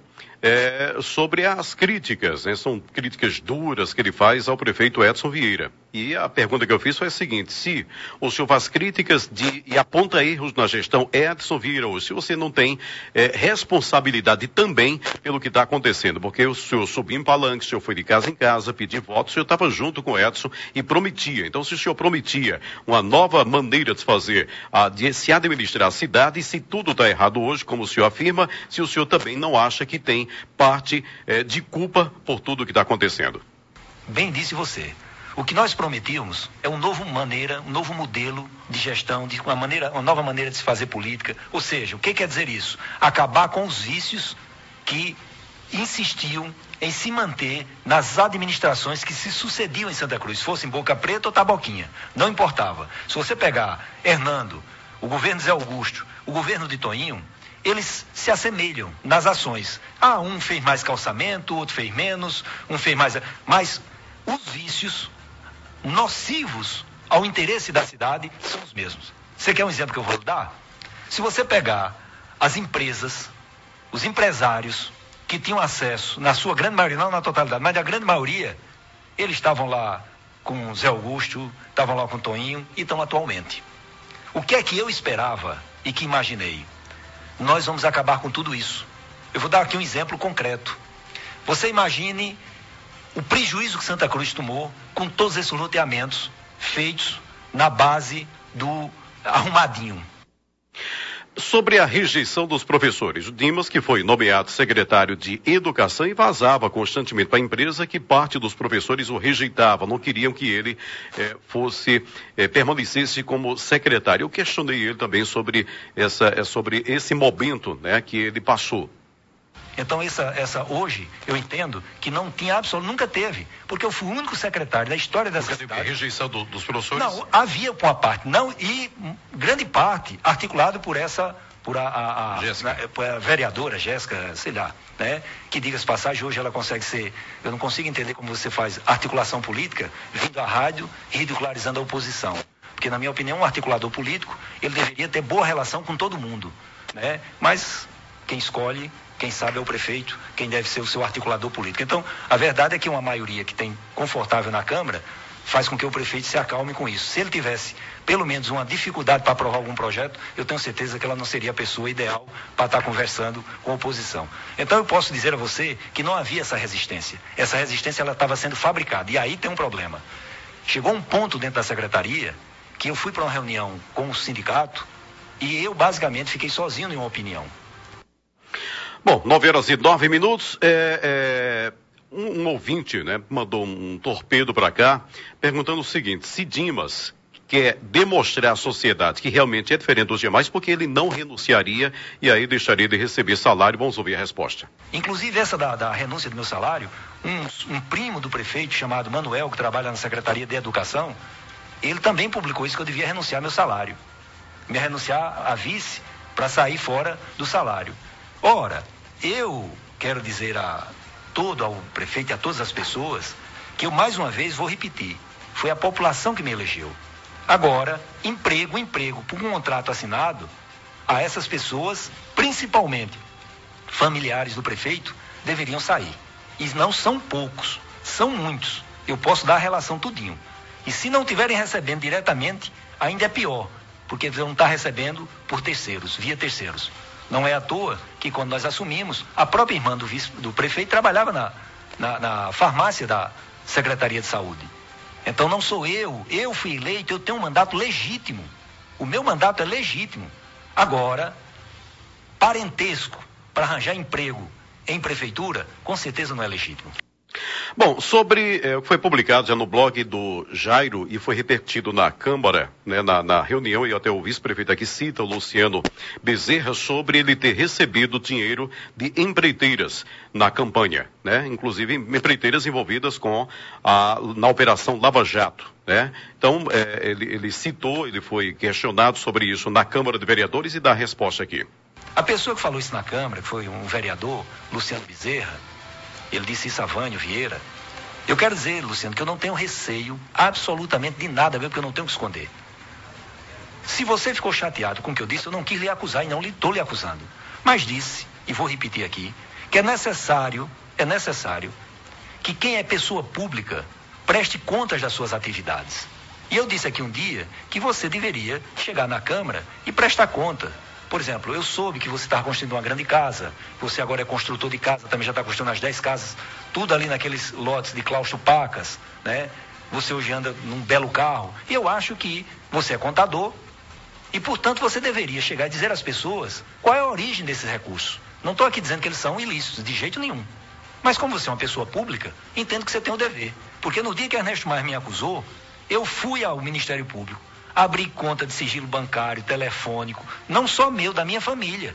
sobre as críticas, né? São críticas duras que ele faz ao prefeito Edson Vieira. E a pergunta que eu fiz foi a seguinte: se o senhor faz críticas e aponta erros na gestão Edson Vieira, ou se você não tem responsabilidade também pelo que está acontecendo, porque o senhor subiu em palanque, o senhor foi de casa em casa, pedir votos, o senhor estava junto com o Edson e prometia. Então, se o senhor prometia uma nova maneira de se fazer, de se administrar a cidade, e se tudo está errado hoje, como o senhor afirma, se o senhor também não acha que tem parte de culpa por tudo que está acontecendo. Bem disse você. O que nós prometíamos é um novo modelo de gestão, uma nova maneira de se fazer política. Ou seja, o que quer dizer isso? Acabar com os vícios que insistiam em se manter nas administrações que se sucediam em Santa Cruz, fossem Boca Preta ou Taboquinha. Não importava. Se você pegar Hernando, o governo Zé Augusto, o governo de Toinho, eles se assemelham nas ações. Um fez mais calçamento, outro fez menos, um fez mais... Mas os vícios nocivos ao interesse da cidade são os mesmos. Você quer um exemplo que eu vou dar? Se você pegar as empresas, os empresários que tinham acesso, na sua grande maioria, não na totalidade, mas na grande maioria, eles estavam lá com Zé Augusto, estavam lá com Toinho e estão atualmente. O que é que eu esperava e que imaginei? Nós vamos acabar com tudo isso. Eu vou dar aqui um exemplo concreto. Você imagine o prejuízo que Santa Cruz tomou com todos esses loteamentos feitos na base do arrumadinho. Sobre a rejeição dos professores, o Dimas, que foi nomeado secretário de Educação, e vazava constantemente para a empresa que parte dos professores o rejeitava, não queriam que ele permanecesse como secretário. Eu questionei ele também sobre esse momento, né, que ele passou. Então hoje eu entendo que não tinha nunca teve, porque eu fui o único secretário da história dessa cidade. A rejeição dos professores? Não, havia uma parte, não, e grande parte articulado por a vereadora Jéssica, sei lá, né? Que, diga-se passagem, hoje ela consegue ser, eu não consigo entender como você faz articulação política vindo à rádio ridicularizando a oposição. Porque, na minha opinião, um articulador político, ele deveria ter boa relação com todo mundo, né? Mas quem escolhe, quem sabe é o prefeito, quem deve ser o seu articulador político. Então, a verdade é que uma maioria que tem confortável na Câmara faz com que o prefeito se acalme com isso. Se ele tivesse, pelo menos, uma dificuldade para aprovar algum projeto, eu tenho certeza que ela não seria a pessoa ideal para estar conversando com a oposição. Então, eu posso dizer a você que não havia essa resistência. Essa resistência, ela estava sendo fabricada. E aí tem um problema. Chegou um ponto dentro da secretaria que eu fui para uma reunião com o sindicato e eu, basicamente, fiquei sozinho em uma opinião. Bom, 9h09. Um ouvinte, né, mandou um torpedo para cá, perguntando o seguinte: se Dimas quer demonstrar à sociedade que realmente é diferente dos demais, porque ele não renunciaria e aí deixaria de receber salário. Vamos ouvir a resposta. Inclusive essa da renúncia do meu salário, um primo do prefeito chamado Manuel, que trabalha na Secretaria de Educação, ele também publicou isso, que eu devia renunciar ao meu salário. Me renunciar a vice para sair fora do salário. Ora, eu quero dizer ao prefeito e a todas as pessoas que eu mais uma vez vou repetir. Foi a população que me elegeu. Agora, emprego, por um contrato assinado, a essas pessoas, principalmente familiares do prefeito, deveriam sair. E não são poucos, são muitos. Eu posso dar a relação tudinho. E se não estiverem recebendo diretamente, ainda é pior, porque não está recebendo por terceiros, via terceiros. Não é à toa que quando nós assumimos, a própria irmã do prefeito trabalhava na farmácia da Secretaria de Saúde. Então não sou eu fui eleito, eu tenho um mandato legítimo. O meu mandato é legítimo. Agora, parentesco para arranjar emprego em prefeitura, com certeza não é legítimo. Bom, sobre o que foi publicado já no blog do Jairo e foi repercutido na Câmara, né, na reunião, e até o vice-prefeito aqui cita o Luciano Bezerra sobre ele ter recebido dinheiro de empreiteiras na campanha, né? Inclusive empreiteiras envolvidas na Operação Lava Jato, né? Então, ele citou, ele foi questionado sobre isso na Câmara de Vereadores e dá a resposta aqui. A pessoa que falou isso na Câmara, que foi um vereador, Luciano Bezerra, ele disse isso a Vânio Vieira. Eu quero dizer, Luciano, que eu não tenho receio absolutamente de nada, mesmo que eu não tenho que esconder. Se você ficou chateado com o que eu disse, eu não quis lhe acusar e não estou lhe acusando. Mas disse, e vou repetir aqui, que é necessário que quem é pessoa pública preste contas das suas atividades. E eu disse aqui um dia que você deveria chegar na Câmara e prestar conta. Por exemplo, eu soube que você estava construindo uma grande casa, você agora é construtor de casa, também já está construindo as 10 casas, tudo ali naqueles lotes de claustro pacas, né? Você hoje anda num belo carro, e eu acho que você é contador, e portanto você deveria chegar e dizer às pessoas qual é a origem desses recursos. Não estou aqui dizendo que eles são ilícitos, de jeito nenhum. Mas como você é uma pessoa pública, entendo que você tem o dever. Porque no dia que Ernesto Maia me acusou, eu fui ao Ministério Público, abri conta de sigilo bancário, telefônico, não só meu, da minha família.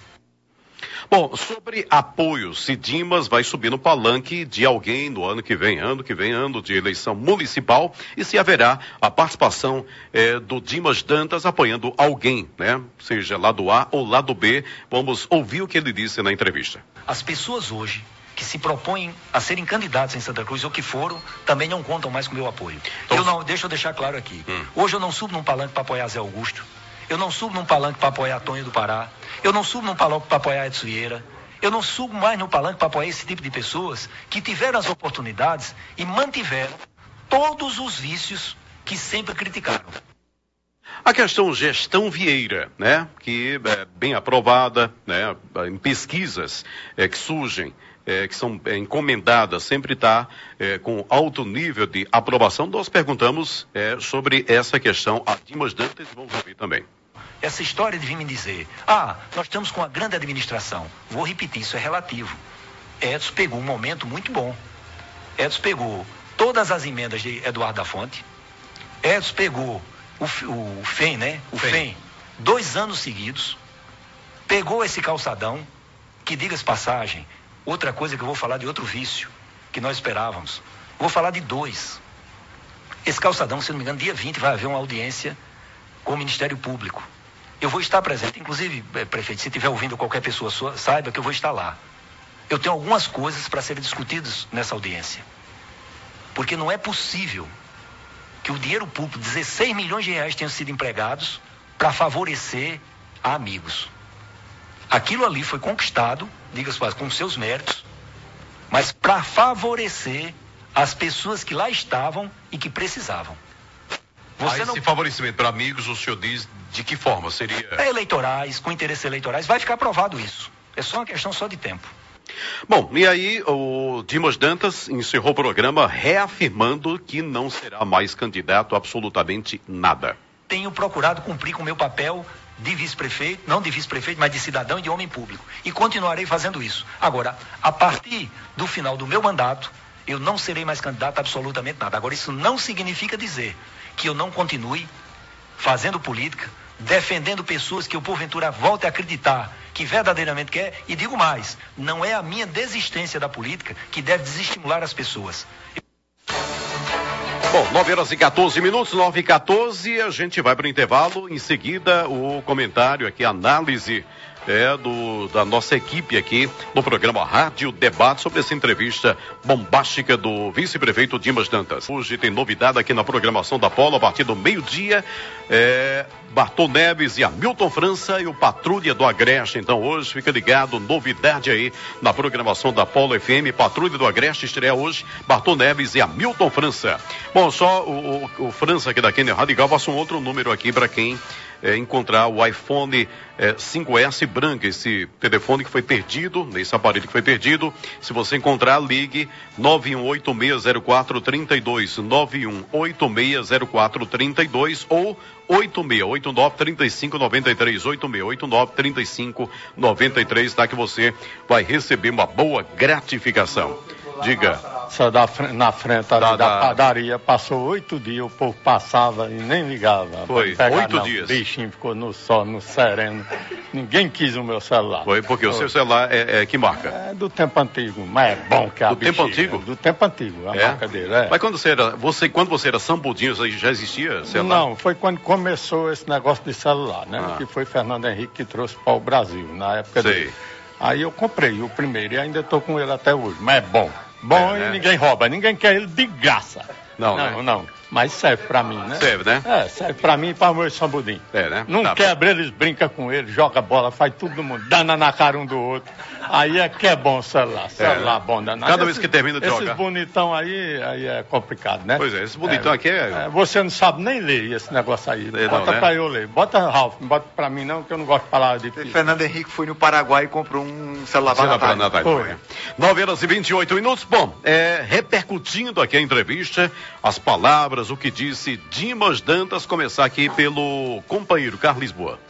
Bom, sobre apoios, se Dimas vai subir no palanque de alguém no ano que vem, ano de eleição municipal, e se haverá a participação do Dimas Dantas apoiando alguém, né? Seja lado A ou lado B. Vamos ouvir o que ele disse na entrevista. As pessoas hoje que se propõem a serem candidatos em Santa Cruz ou que foram, também não contam mais com o meu apoio. Deixa eu deixar claro aqui. Hoje eu não subo num palanque para apoiar Zé Augusto. Eu não subo num palanque para apoiar Tonho do Pará. Eu não subo num palanque para apoiar Edson Vieira. Eu não subo mais no palanque para apoiar esse tipo de pessoas que tiveram as oportunidades e mantiveram todos os vícios que sempre criticaram. A questão gestão Vieira, né? Que é bem aprovada, né? Em pesquisas que surgem, que são encomendadas, sempre está com alto nível de aprovação. Nós perguntamos sobre essa questão a Dimas Dantas e vamos ouvir também. Essa história de vir me dizer, nós estamos com uma grande administração. Vou repetir, isso é relativo. Edson pegou um momento muito bom. Edson pegou todas as emendas de Eduardo da Fonte. Edson pegou o FEM, né? O FEM, 2 anos seguidos. Pegou esse calçadão, que diga-se passagem, outra coisa que eu vou falar de outro vício que nós esperávamos. Vou falar de 2. Esse calçadão, se não me engano, dia 20 vai haver uma audiência com o Ministério Público. Eu vou estar presente, inclusive, prefeito, se estiver ouvindo qualquer pessoa sua, saiba que eu vou estar lá. Eu tenho algumas coisas para serem discutidas nessa audiência. Porque não é possível que o dinheiro público, 16 milhões de reais, tenham sido empregados para favorecer a amigos. Aquilo ali foi conquistado, diga-se com seus méritos, mas para favorecer as pessoas que lá estavam e que precisavam. Esse favorecimento para amigos, o senhor diz de que forma seria? Eleitorais, com interesses eleitorais, vai ficar aprovado isso. É só uma questão só de tempo. Bom, e aí o Dimas Dantas encerrou o programa reafirmando que não será mais candidato a absolutamente nada. Tenho procurado cumprir com o meu papel de vice-prefeito, não de vice-prefeito, mas de cidadão e de homem público. E continuarei fazendo isso. Agora, a partir do final do meu mandato, eu não serei mais candidato a absolutamente nada. Agora, isso não significa dizer que eu não continue fazendo política, defendendo pessoas que eu, porventura, volte a acreditar que verdadeiramente quer. E digo mais, não é a minha desistência da política que deve desestimular as pessoas. Bom, 9h14, 9h14, a gente vai para o intervalo. Em seguida, o comentário aqui, a análise da nossa equipe aqui no programa Rádio Debate sobre essa entrevista bombástica do vice-prefeito Dimas Dantas. Hoje tem novidade aqui na programação da Polo a partir do meio-dia. Bartô Neves e Hamilton França e o Patrulha do Agreste. Então hoje fica ligado, novidade aí na programação da Polo FM. Patrulha do Agreste estreia hoje, Bartô Neves e Hamilton França. Bom, só o França aqui da Kenner Radical passa um outro número aqui para quem encontrar o iPhone 5S branco, esse telefone que foi perdido, esse aparelho que foi perdido. Se você encontrar, ligue 91860432, 91860432 ou 8689-3593, 8689-3593, tá? Que você vai receber uma boa gratificação. Diga. Na frente ali da padaria, passou 8 dias, o povo passava e nem ligava. Foi, 8 dias. O bichinho ficou no sol, no sereno. Ninguém quis o meu celular. Foi, porque o seu celular é que marca? É do tempo antigo, mas é bom que a Do tempo antigo? Do tempo antigo, a marca dele, Mas quando você era sambudinho, já existia celular? Não, foi quando começou esse negócio de celular, né? Que foi Fernando Henrique que trouxe para o Brasil, na época dele. Aí eu comprei o primeiro e ainda estou com ele até hoje, mas é bom. Bom, e ninguém rouba, ninguém quer ele de graça. Não. Mas serve pra mim, né? Serve, né? Serve pra mim e pra meu sambudim. Né? Não quebra, eles brincam com ele, joga bola, faz tudo no mundo, dana na cara um do outro. Aí é que é bom o celular. Celular bom danado. Cada vez que termina de jogar. Esses bonitão aí é complicado, né? Pois é, esse bonitão aqui você não sabe nem ler esse negócio aí. Bota pra eu ler. Bota, Ralf, não bota pra mim não, que eu não gosto de falar difícil. Fernando Henrique foi no Paraguai e comprou um celular para Natal. 9h28. Bom, repercutindo aqui a entrevista, as palavras, o que disse Dimas Dantas, começar aqui pelo companheiro Carlos Lisboa.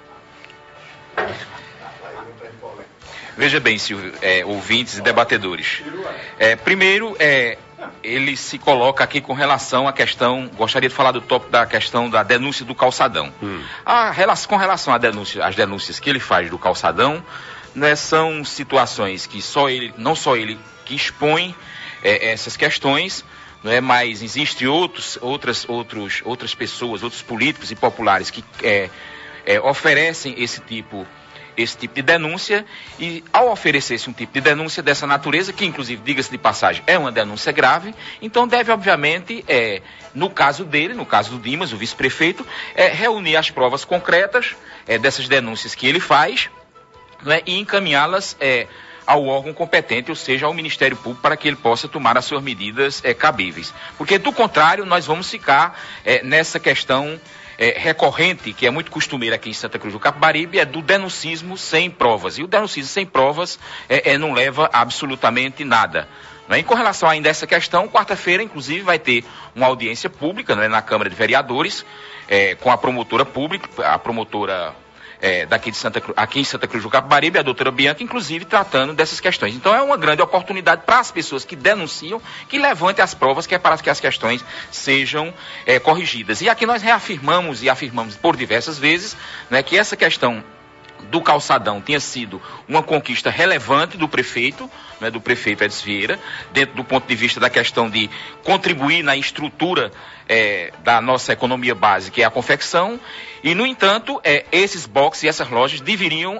Veja bem, Silvio, ouvintes e debatedores. Primeiro, ele se coloca aqui com relação à questão, gostaria de falar do tópico da questão da denúncia do calçadão. Com relação às denúncias que ele faz do calçadão, né, são situações que não só ele que expõe essas questões, não é? Mas existem outras pessoas, outros políticos e populares que oferecem esse tipo de denúncia, e ao oferecer-se um tipo de denúncia dessa natureza, que inclusive, diga-se de passagem, é uma denúncia grave, então deve obviamente, no caso dele, no caso do Dimas, o vice-prefeito, reunir as provas concretas dessas denúncias que ele faz, não é? E encaminhá-las ao órgão competente, ou seja, ao Ministério Público, para que ele possa tomar as suas medidas cabíveis. Porque, do contrário, nós vamos ficar nessa questão recorrente, que é muito costumeira aqui em Santa Cruz do Capibaribe, do denuncismo sem provas. E o denuncismo sem provas não leva a absolutamente nada. Não é? E com relação ainda a essa questão, quarta-feira, inclusive, vai ter uma audiência pública, não é, na Câmara de Vereadores, com a promotora pública, a promotora aqui em Santa Cruz do Capibaribe, a doutora Bianca, inclusive tratando dessas questões. Então é uma grande oportunidade para as pessoas que denunciam, que levantem as provas, que é para que as questões sejam corrigidas. E aqui nós reafirmamos e afirmamos por diversas vezes, né, que essa questão do calçadão tinha sido uma conquista relevante do prefeito, né, do prefeito Edson Vieira, dentro do ponto de vista da questão de contribuir na estrutura da nossa economia básica, que é a confecção, e, no entanto, esses boxes e essas lojas deveriam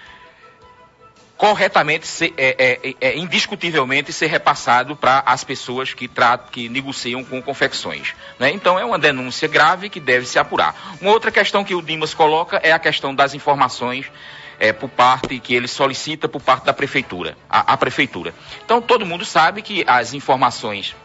corretamente, indiscutivelmente, ser repassado para as pessoas que negociam com confecções. Né? Então, é uma denúncia grave que deve se apurar. Uma outra questão que o Dimas coloca é a questão das informações que ele solicita por parte da prefeitura, a prefeitura. Então, todo mundo sabe que as informações,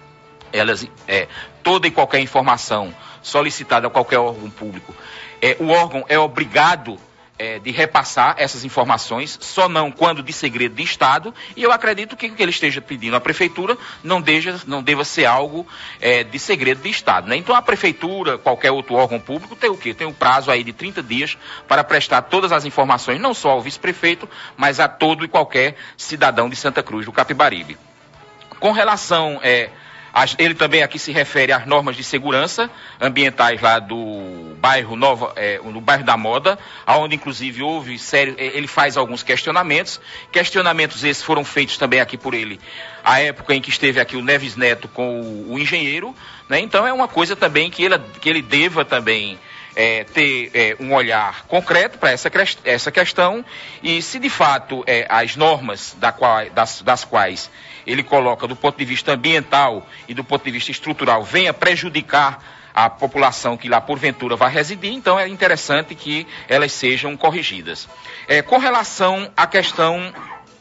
toda e qualquer informação solicitada a qualquer órgão público, o órgão é obrigado de repassar essas informações, só não quando de segredo de Estado, e eu acredito que o que ele esteja pedindo à prefeitura não deva ser algo de segredo de Estado. Né? Então a prefeitura, qualquer outro órgão público, tem o quê? Tem um prazo aí de 30 dias para prestar todas as informações, não só ao vice-prefeito, mas a todo e qualquer cidadão de Santa Cruz do Capibaribe. Com relação ele também aqui se refere às normas de segurança ambientais lá do bairro no bairro da Moda, onde inclusive ele faz alguns questionamentos esses foram feitos também aqui por ele, a época em que esteve aqui o Neves Neto com o engenheiro, né? Então é uma coisa também que ele deva também ter um olhar concreto para essa questão e se de fato as normas das quais ele coloca do ponto de vista ambiental e do ponto de vista estrutural venha prejudicar a população que lá porventura vai residir, então é interessante que elas sejam corrigidas. Com relação à questão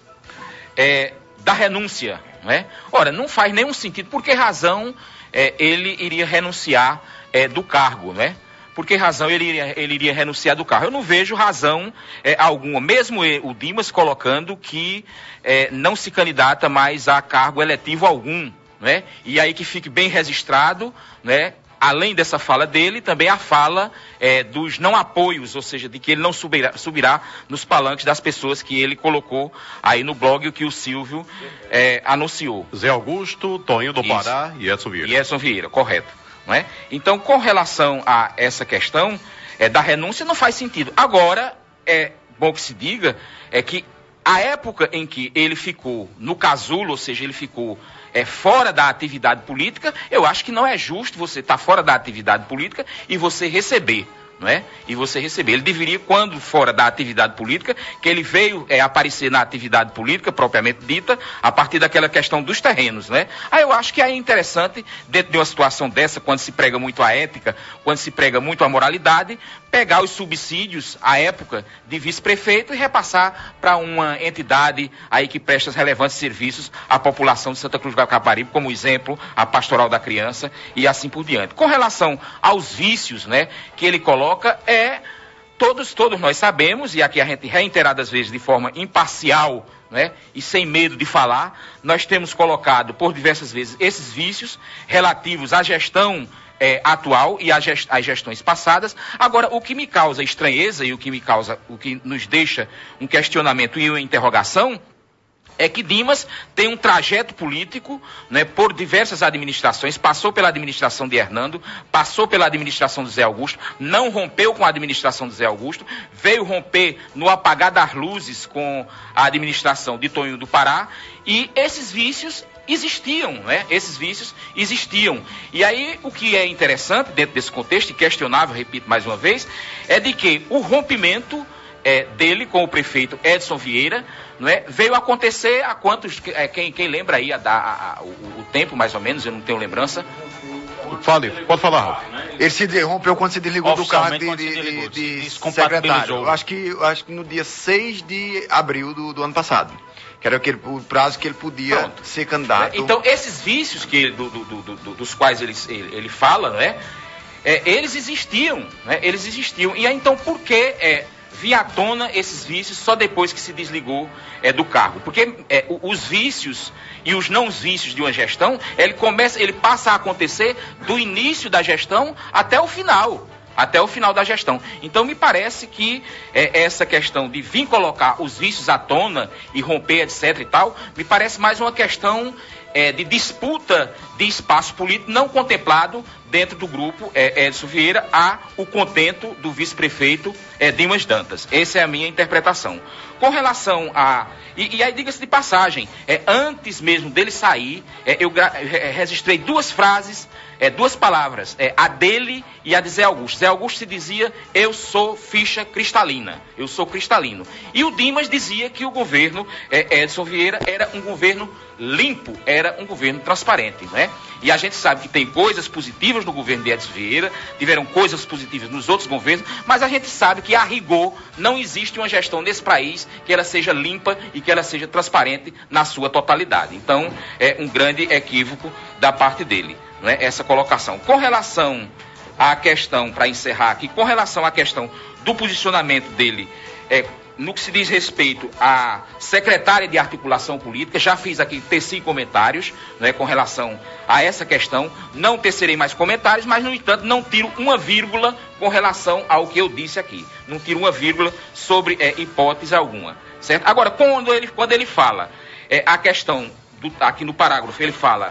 da renúncia, não é? Ora, não faz nenhum sentido. Por que razão ele iria renunciar do cargo, né? Por que razão ele iria renunciar do cargo? Eu não vejo razão alguma, mesmo o Dimas colocando que não se candidata mais a cargo eletivo algum, né? E aí que fique bem registrado, né? Além dessa fala dele, também a fala dos não apoios, ou seja, de que ele não subirá nos palanques das pessoas que ele colocou aí no blog, o que o Silvio anunciou. Zé Augusto, Toninho do Pará e Edson Vieira. E Edson Vieira, correto. Não é? Então, com relação a essa questão da renúncia, não faz sentido. Agora, é bom que se diga que a época em que ele ficou no casulo, ou seja, ele ficou fora da atividade política, eu acho que não é justo você estar fora da atividade política e você receber, não é? E você receber. Ele deveria, quando fora da atividade política, que ele veio aparecer na atividade política, propriamente dita, a partir daquela questão dos terrenos, né? Aí eu acho que é interessante, dentro de uma situação dessa, quando se prega muito a ética, quando se prega muito a moralidade, pegar os subsídios, à época, de vice-prefeito e repassar para uma entidade aí que presta relevantes serviços à população de Santa Cruz do Capibaribe, como exemplo, a Pastoral da Criança e assim por diante. Com relação aos vícios, né, que ele coloca, todos nós sabemos, e aqui a gente reiteradas vezes de forma imparcial, né, e sem medo de falar, nós temos colocado por diversas vezes esses vícios relativos à gestão atual e às gestões passadas. Agora, o que me causa estranheza e o que nos deixa um questionamento e uma interrogação é que Dimas tem um trajeto político, né, por diversas administrações, passou pela administração de Hernando, passou pela administração do Zé Augusto, não rompeu com a administração do Zé Augusto, veio romper no apagar das luzes com a administração de Toninho do Pará, e esses vícios existiam, né? Esses vícios existiam. E aí, o que é interessante dentro desse contexto, e questionável, repito mais uma vez, é de que o rompimento dele com o prefeito Edson Vieira, não é, veio acontecer há quantos, quem lembra aí o tempo mais ou menos, eu não tenho lembrança. Pode falar, Ralf. Ele se rompeu quando se desligou do cargo de secretário. Eu acho que no dia 6 de abril do ano passado. Que era o prazo que ele podia ser candidato. Então, esses vícios dos quais ele fala, não é? Eles existiam, né? Eles existiam. E aí, então, por que vir à tona esses vícios só depois que se desligou do cargo? Porque os vícios e os não vícios de uma gestão, ele passa a acontecer do início da gestão até o final da gestão. Então, me parece que essa questão de vir colocar os vícios à tona e romper, etc. e tal, me parece mais uma questão de disputa de espaço político não contemplado dentro do grupo Edson Vieira o contento do vice-prefeito Dimas Dantas. Essa é a minha interpretação. Com relação E aí, diga-se de passagem, antes mesmo dele sair, eu registrei duas frases, duas palavras, a dele e a de Zé Augusto. Zé Augusto se dizia, eu sou ficha cristalina, eu sou cristalino. E o Dimas dizia que o governo Edson Vieira era um governo limpo, era um governo transparente, né? E a gente sabe que tem coisas positivas no governo de Edson Vieira, tiveram coisas positivas nos outros governos, mas a gente sabe que, a rigor, não existe uma gestão nesse país que ela seja limpa e que ela seja transparente na sua totalidade. Então, é um grande equívoco da parte dele, não é? Essa colocação. Com relação à questão, para encerrar aqui, com relação à questão do posicionamento dele, no que se diz respeito à secretária de articulação política, já fiz aqui, teci comentários, né, com relação a essa questão, não tecerei mais comentários, mas, no entanto, não tiro uma vírgula com relação ao que eu disse aqui. Não tiro uma vírgula sobre hipótese alguma, certo? Agora, quando ele fala a questão, aqui no parágrafo, ele fala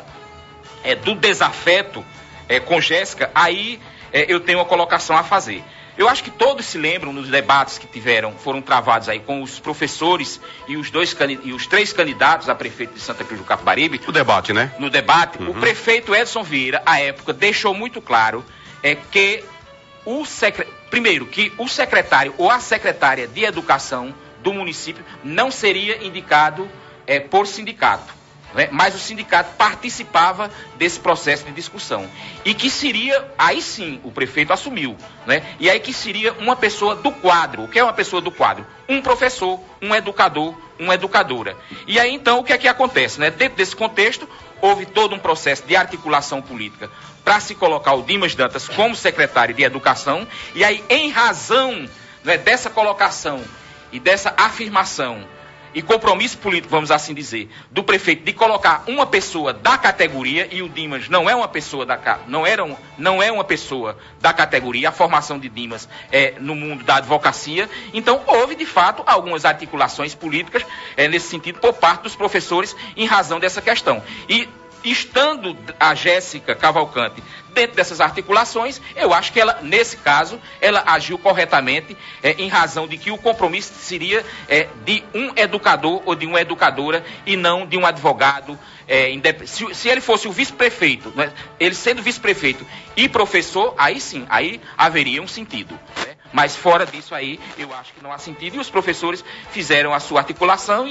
do desafeto com Jéssica, aí eu tenho uma colocação a fazer. Eu acho que todos se lembram nos debates que foram travados aí com os professores e os três candidatos a prefeito de Santa Cruz do Capibaribe. O debate, né? No debate, o prefeito Edson Vieira, à época, deixou muito claro que primeiro, que o secretário ou a secretária de educação do município não seria indicado por sindicato, né? Mas o sindicato participava desse processo de discussão. E que seria, aí sim, o prefeito assumiu, né? E aí que seria uma pessoa do quadro. O que é uma pessoa do quadro? Um professor, um educador, uma educadora. E aí então o que é que acontece, né? Dentro desse contexto, houve todo um processo de articulação política para se colocar o Dimas Dantas como secretário de Educação, e aí, em razão, né, dessa colocação e dessa afirmação e compromisso político, vamos assim dizer, do prefeito de colocar uma pessoa da categoria, e o Dimas não é uma pessoa não é uma pessoa da categoria, a formação de Dimas é no mundo da advocacia, então houve de fato algumas articulações políticas nesse sentido por parte dos professores em razão dessa questão. E estando a Jéssica Cavalcante dentro dessas articulações, eu acho que ela, nesse caso, ela agiu corretamente em razão de que o compromisso seria de um educador ou de uma educadora e não de um advogado. Se ele fosse o vice-prefeito, né, ele sendo vice-prefeito e professor, aí sim, aí haveria um sentido, né? Mas fora disso aí, eu acho que não há sentido, e os professores fizeram a sua articulação, e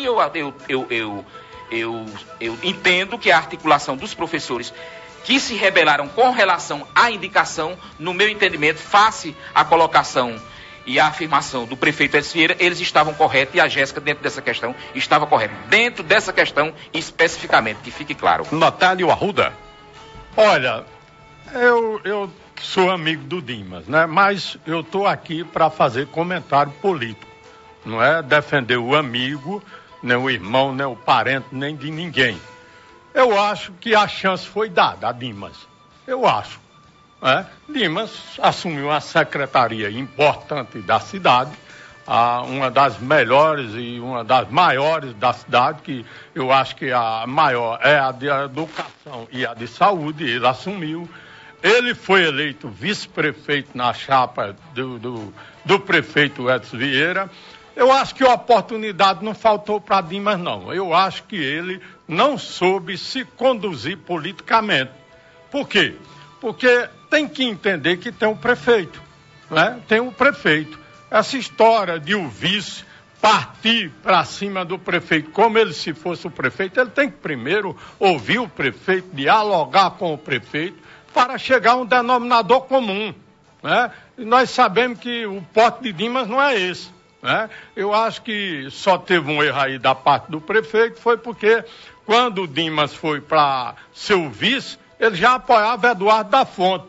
eu entendo que a articulação dos professores que se rebelaram com relação à indicação, no meu entendimento, face à colocação e à afirmação do prefeito Edson Vieira, eles estavam corretos, e a Jéssica, dentro dessa questão, estava correta. Dentro dessa questão, especificamente, que fique claro. Natálio Arruda. Olha, eu sou amigo do Dimas, né? Mas eu estou aqui para fazer comentário político. Não é defender o amigo, nem o irmão, nem o parente, nem de ninguém. Eu acho que a chance foi dada a Dimas. Eu acho. Dimas assumiu uma secretaria importante da cidade, uma das melhores e uma das maiores da cidade, que eu acho que a maior é a de educação e a de saúde. Ele assumiu. Ele foi eleito vice-prefeito na chapa do prefeito Edson Vieira. Eu acho que a oportunidade não faltou para Dimas, não. Eu acho que ele não soube se conduzir politicamente. Por quê? Porque tem que entender que tem um prefeito, né? Tem um prefeito. Essa história de o vice partir para cima do prefeito como ele se fosse o prefeito, ele tem que primeiro ouvir o prefeito, dialogar com o prefeito para chegar a um denominador comum, né? E nós sabemos que o pote de Dimas não é esse. Eu acho que só teve um erro aí da parte do prefeito, foi porque quando o Dimas foi para ser o vice, ele já apoiava Eduardo da Fonte,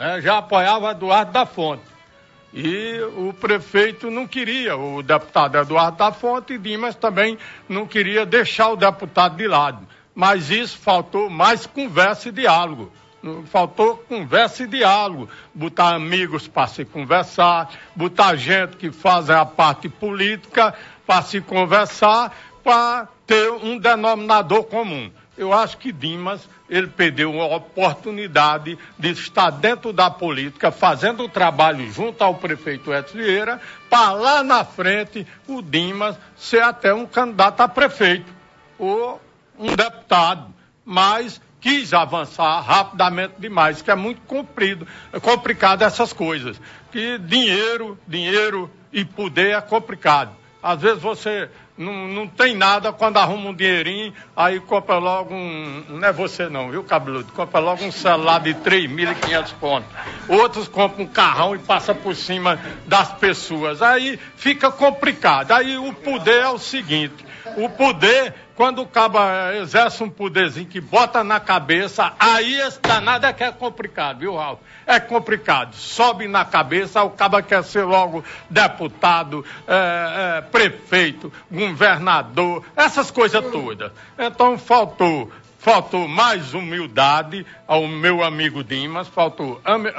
E o prefeito não queria o deputado Eduardo da Fonte, e Dimas também não queria deixar o deputado de lado. Mas isso faltou mais conversa e diálogo. Faltou conversa e diálogo, botar amigos para se conversar, botar gente que faz a parte política para se conversar, para ter um denominador comum. Eu acho que Dimas, ele perdeu uma oportunidade de estar dentro da política, fazendo o trabalho junto ao prefeito Edson Vieira, para lá na frente o Dimas ser até um candidato a prefeito ou um deputado, mas quis avançar rapidamente demais, que é muito complicado essas coisas. Que dinheiro e poder é complicado. Às vezes você não tem nada, quando arruma um dinheirinho, aí compra logo não é você não, viu, cabeludo? Compra logo um celular de 3.500 contos. Outros compram um carrão e passam por cima das pessoas. Aí fica complicado. Aí o poder é o seguinte, o poder, quando o caba exerce um poderzinho que bota na cabeça, aí esse danado é que é complicado, viu, Ralf? É complicado. Sobe na cabeça, o caba quer ser logo deputado, prefeito, governador, essas coisas todas. Então faltou mais humildade ao meu amigo Dimas, faltou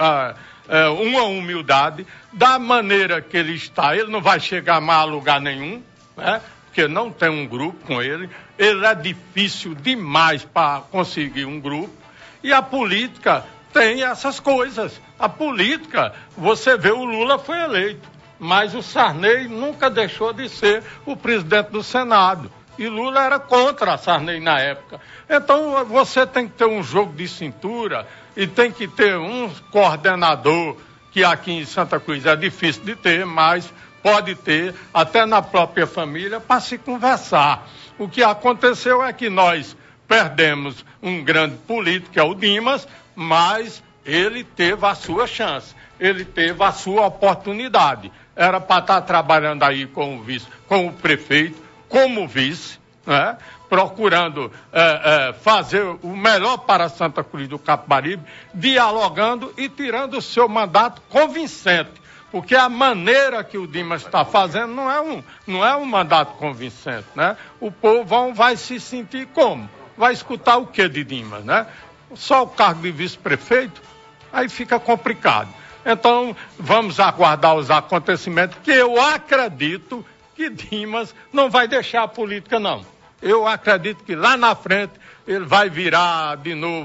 uma humildade. Da maneira que ele está, ele não vai chegar mais a lugar nenhum, né? Porque não tem um grupo com ele é difícil demais para conseguir um grupo, e a política tem essas coisas. A política, você vê, o Lula foi eleito, mas o Sarney nunca deixou de ser o presidente do Senado, e Lula era contra a Sarney na época. Então você tem que ter um jogo de cintura, e tem que ter um coordenador que aqui em Santa Cruz é difícil de ter, mas pode ter até na própria família para se conversar. O que aconteceu é que nós perdemos um grande político, que é o Dimas, mas ele teve a sua chance, ele teve a sua oportunidade. Era para estar trabalhando aí com o prefeito, como vice, né? Procurando fazer o melhor para Santa Cruz do Capibaribe, dialogando e tirando o seu mandato convincente. Porque a maneira que o Dimas está fazendo não é um mandato convincente, né? O povo vai se sentir como? Vai escutar o que de Dimas, né? Só o cargo de vice-prefeito, aí fica complicado. Então, vamos aguardar os acontecimentos, que eu acredito que Dimas não vai deixar a política, não. Eu acredito que lá na frente ele vai virar de novo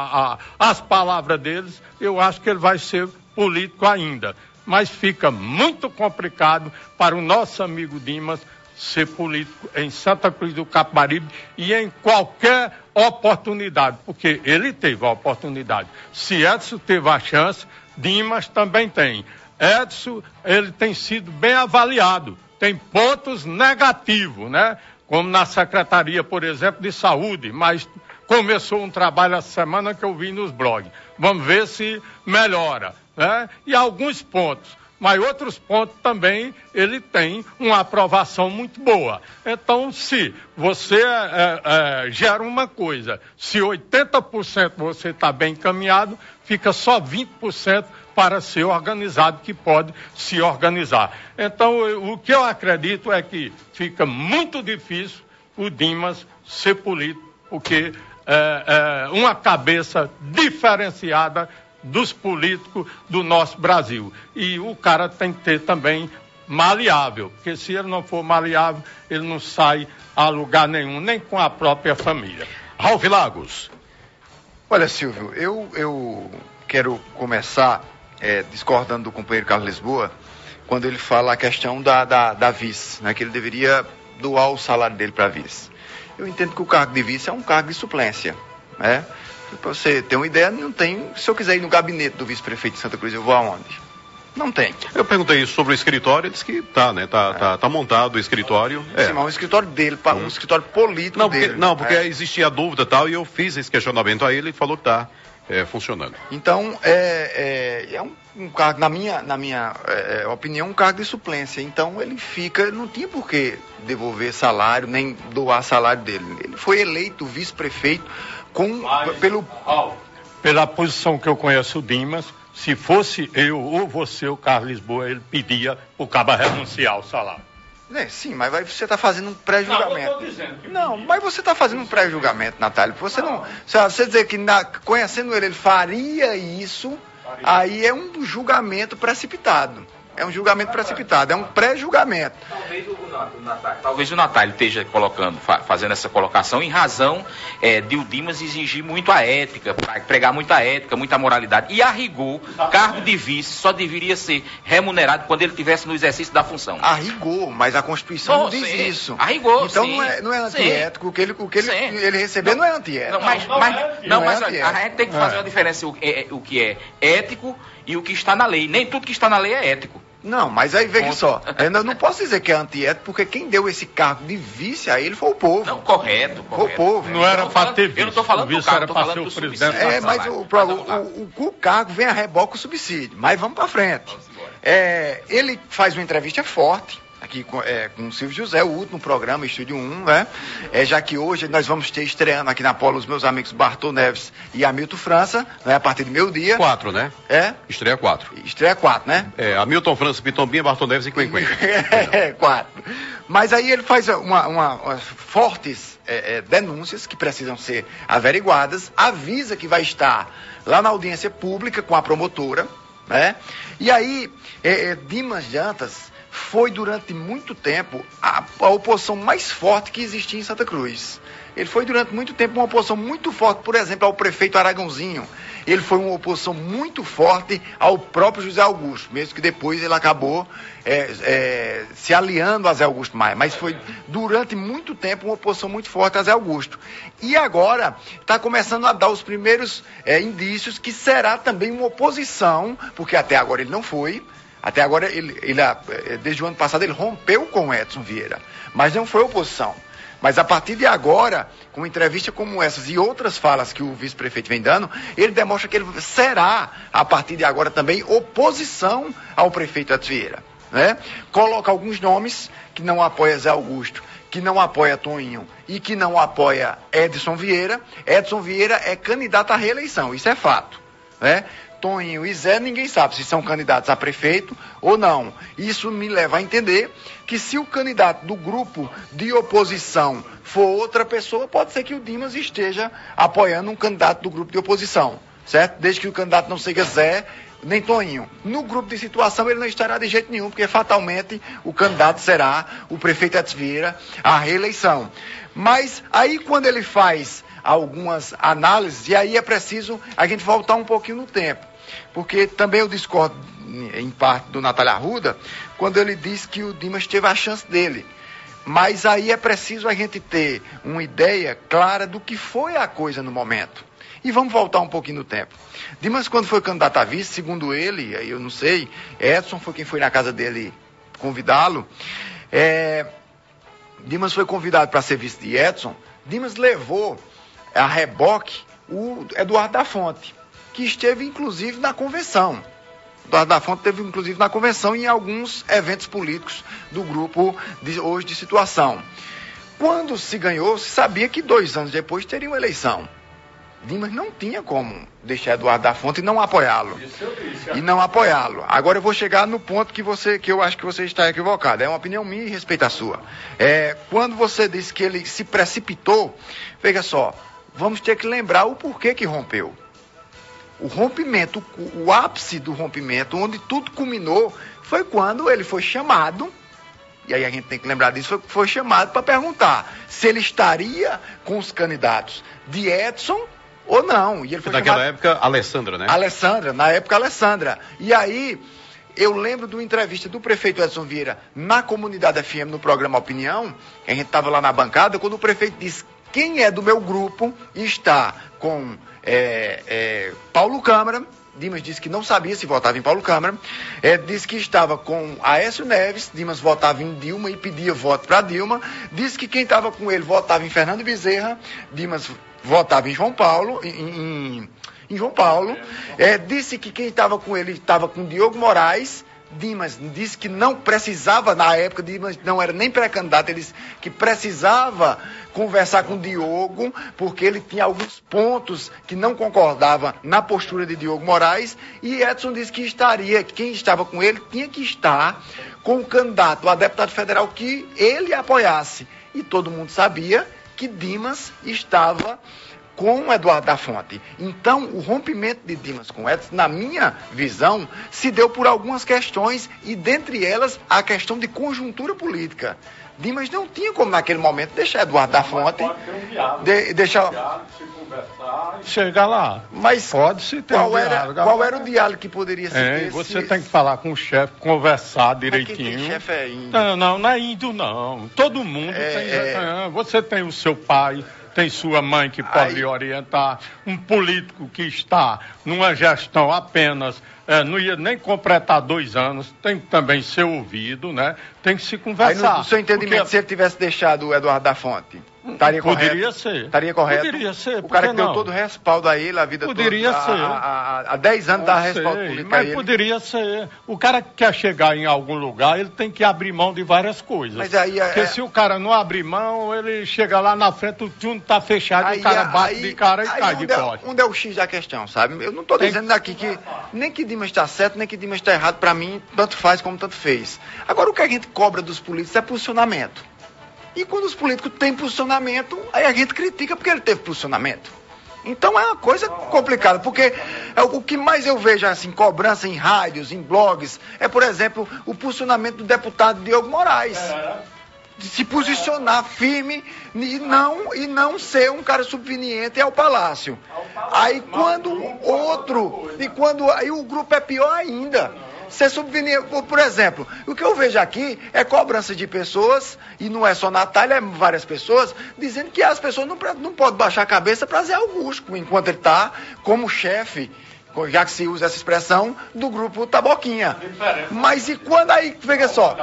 as palavras deles. Eu acho que ele vai ser político ainda. Mas fica muito complicado para o nosso amigo Dimas ser político em Santa Cruz do Capibaribe e em qualquer oportunidade, porque ele teve a oportunidade. Se Edson teve a chance, Dimas também tem. Edson, ele tem sido bem avaliado, tem pontos negativos, né? Como na Secretaria, por exemplo, de Saúde, mas começou um trabalho essa semana que eu vi nos blogs. Vamos ver se melhora, né? E alguns pontos, mas outros pontos também ele tem uma aprovação muito boa. Então, se você gera uma coisa, se 80% você está bem encaminhado, fica só 20% para ser organizado, que pode se organizar. Então, o que eu acredito é que fica muito difícil o Dimas ser político, porque uma cabeça diferenciada dos políticos do nosso Brasil. E o cara tem que ter também maleável, porque se ele não for maleável, ele não sai a lugar nenhum, nem com a própria família. Ralf Lagos. Olha, Silvio, eu quero começar discordando do companheiro Carlos Lisboa, quando ele fala a questão da vice, né, que ele deveria doar o salário dele para vice. Eu entendo que o cargo de vice é um cargo de suplência, né? Para você ter uma ideia, não tem. Se eu quiser ir no gabinete do vice-prefeito de Santa Cruz, eu vou aonde? Não tem. Eu perguntei sobre o escritório, ele disse que tá, né? Tá montado o escritório. Sim, mas o escritório dele, um escritório político dele. Não, porque existia dúvida e tal, e eu fiz esse questionamento a ele e falou que tá funcionando. Então, é um cargo, na minha opinião, um cargo de suplência. Então, ele não tinha por que devolver salário, nem doar salário dele. Ele foi eleito vice-prefeito pela posição que eu conheço o Dimas. Se fosse eu ou você, o Carlos Lisboa, ele pedia o cabo renunciar ao salário. Sim, mas você está fazendo um pré-julgamento. Não, mas você está fazendo um pré-julgamento, Natália. Você dizer que conhecendo ele faria isso, aí é um julgamento precipitado. É um julgamento precipitado, é um pré-julgamento. Talvez o Natália esteja fazendo essa colocação em razão de o Dimas exigir muito a ética, pregar muita ética, muita moralidade. E a rigor, cargo de vice só deveria ser remunerado quando ele estivesse no exercício da função. A rigor, mas a Constituição não diz isso. A rigor, então sim. Não é antiético, o que ele receber não é antiético. Mas olha, a gente tem que fazer uma diferença o que é ético e o que está na lei. Nem tudo que está na lei é ético. Não, mas aí veja só, eu não posso dizer que é antiético, porque quem deu esse cargo de vice a ele foi o povo. Não, correto. Foi o povo. Não era para ter vice. Eu não estou falando do cargo, estou falando do presidente. Mas o cargo vem a reboque o subsídio, mas vamos para frente. Ele faz uma entrevista forte, aqui com o Silvio José, o último programa, Estúdio 1, né? Já que hoje nós vamos ter estreando aqui na Polo os meus amigos Bartol Neves e Hamilton França, né? A partir do meio-dia. 4, né? Estreia 4. Estreia 4, né? Hamilton França, Pitombinha, Bartol Neves e Quen. 4. Mas aí ele faz umas fortes denúncias que precisam ser averiguadas, avisa que vai estar lá na audiência pública com a promotora, né? E aí, Dimas Jantas foi durante muito tempo a oposição mais forte que existia em Santa Cruz. Ele foi durante muito tempo uma oposição muito forte, por exemplo, ao prefeito Aragãozinho. Ele foi uma oposição muito forte ao próprio José Augusto, mesmo que depois ele acabou se aliando a Zé Augusto Maia. Mas foi durante muito tempo uma oposição muito forte a Zé Augusto. E agora está começando a dar os primeiros indícios que será também uma oposição, porque até agora ele não foi. Até agora, desde o ano passado, ele rompeu com o Edson Vieira, mas não foi oposição. Mas a partir de agora, com entrevista como essas e outras falas que o vice-prefeito vem dando, ele demonstra que ele será, a partir de agora também, oposição ao prefeito Edson Vieira. Né? Coloca alguns nomes que não apoia Zé Augusto, que não apoia Toninho e que não apoia Edson Vieira. Edson Vieira é candidato à reeleição, isso é fato. Né? Toninho e Zé, ninguém sabe se são candidatos a prefeito ou não. Isso me leva a entender que se o candidato do grupo de oposição for outra pessoa, pode ser que o Dimas esteja apoiando um candidato do grupo de oposição, certo? Desde que o candidato não seja Zé nem Toninho. No grupo de situação ele não estará de jeito nenhum, porque fatalmente o candidato será o prefeito Edson Vieira à reeleição. Mas aí quando ele faz algumas análises, e aí é preciso a gente voltar um pouquinho no tempo. Porque também eu discordo, em parte, do Natália Arruda, quando ele diz que o Dimas teve a chance dele. Mas aí é preciso a gente ter uma ideia clara do que foi a coisa no momento. E vamos voltar um pouquinho no tempo. Dimas, quando foi candidato a vice, segundo ele, eu não sei, Edson foi quem foi na casa dele convidá-lo. Dimas foi convidado para ser vice de Edson. Dimas levou a reboque o Eduardo da Fonte, que esteve inclusive na convenção. Eduardo da Fonte esteve inclusive na convenção e em alguns eventos políticos do grupo hoje de situação. Quando se ganhou, se sabia que 2 anos depois teria uma eleição. Dimas não tinha como deixar Eduardo da Fonte e não apoiá-lo. Agora eu vou chegar no ponto que eu acho que você está equivocado. É uma opinião minha e respeito a sua. Quando você disse que ele se precipitou, veja só, vamos ter que lembrar o porquê que rompeu. O rompimento, o ápice do rompimento, onde tudo culminou, foi quando ele foi chamado, e aí a gente tem que lembrar disso, foi chamado para perguntar se ele estaria com os candidatos de Edson ou não. E ele foi naquela época, Alessandra, né? Na época, Alessandra. E aí, eu lembro de uma entrevista do prefeito Edson Vieira na Comunidade FM, no programa Opinião, que a gente estava lá na bancada, quando o prefeito disse: quem é do meu grupo está com Paulo Câmara. Dimas disse que não sabia se votava em Paulo Câmara. Disse que estava com Aécio Neves. Dimas votava em Dilma e pedia voto para Dilma. Disse que quem estava com ele votava em Fernando Bezerra. Dimas votava em João Paulo. Em João Paulo. Disse que quem estava com ele estava com Diogo Moraes. Dimas disse que não precisava, na época, Dimas não era nem pré-candidato, ele disse que precisava conversar com Diogo, porque ele tinha alguns pontos que não concordava na postura de Diogo Moraes, e Edson disse que quem estava com ele tinha que estar com o candidato a deputado federal que ele apoiasse. E todo mundo sabia que Dimas estava com Eduardo da Fonte. Então, o rompimento de Dimas com Edson, na minha visão, se deu por algumas questões, e dentre elas, a questão de conjuntura política. Dimas não tinha como, naquele momento, deixar Eduardo da Fonte... Pode ter um diálogo, se conversar e chegar lá. Mas pode-se ter qual era o diálogo que poderia ser? Você tem que falar com o chefe, conversar direitinho. Mas chefe é índio. Não é índio, não. Todo mundo tem... Você tem o seu pai... Tem sua mãe que pode lhe orientar, um político que está numa gestão apenas, não ia nem completar 2 anos, tem que também ser ouvido, né? Tem que se conversar. Aí, no seu entendimento, se ele tivesse deixado o Eduardo da Fonte, estaria correto? Poderia ser. Estaria correto? Poderia ser, o cara que deu todo o respaldo a ele, a vida poderia toda. Ser. Há 10 anos dá respaldo político mas a ele. Poderia ser. O cara que quer chegar em algum lugar, ele tem que abrir mão de várias coisas. Mas aí, porque se o cara não abrir mão, ele chega lá na frente, o turno está fechado, e o cara bate de cara e cai de costas. Onde é o X da questão, sabe? Eu não estou dizendo aqui que nem que Dimas está certo, nem que Dimas está errado. Para mim, tanto faz como tanto fez. Agora, o que a gente cobra dos políticos é posicionamento. E quando os políticos têm posicionamento, aí a gente critica porque ele teve posicionamento. Então é uma coisa complicada, porque o que mais eu vejo assim, cobrança em rádios, em blogs, é, por exemplo, o posicionamento do deputado Diogo Moraes. De se posicionar firme e não ser um cara subveniente ao palácio. Aí aí o grupo é pior ainda. Ser subveniente, por exemplo, o que eu vejo aqui é cobrança de pessoas, e não é só Natália, é várias pessoas, dizendo que as pessoas não podem baixar a cabeça para Zé Augusto, enquanto ele está como chefe, já que se usa essa expressão, do grupo Taboquinha. Mas e quando aí, veja só,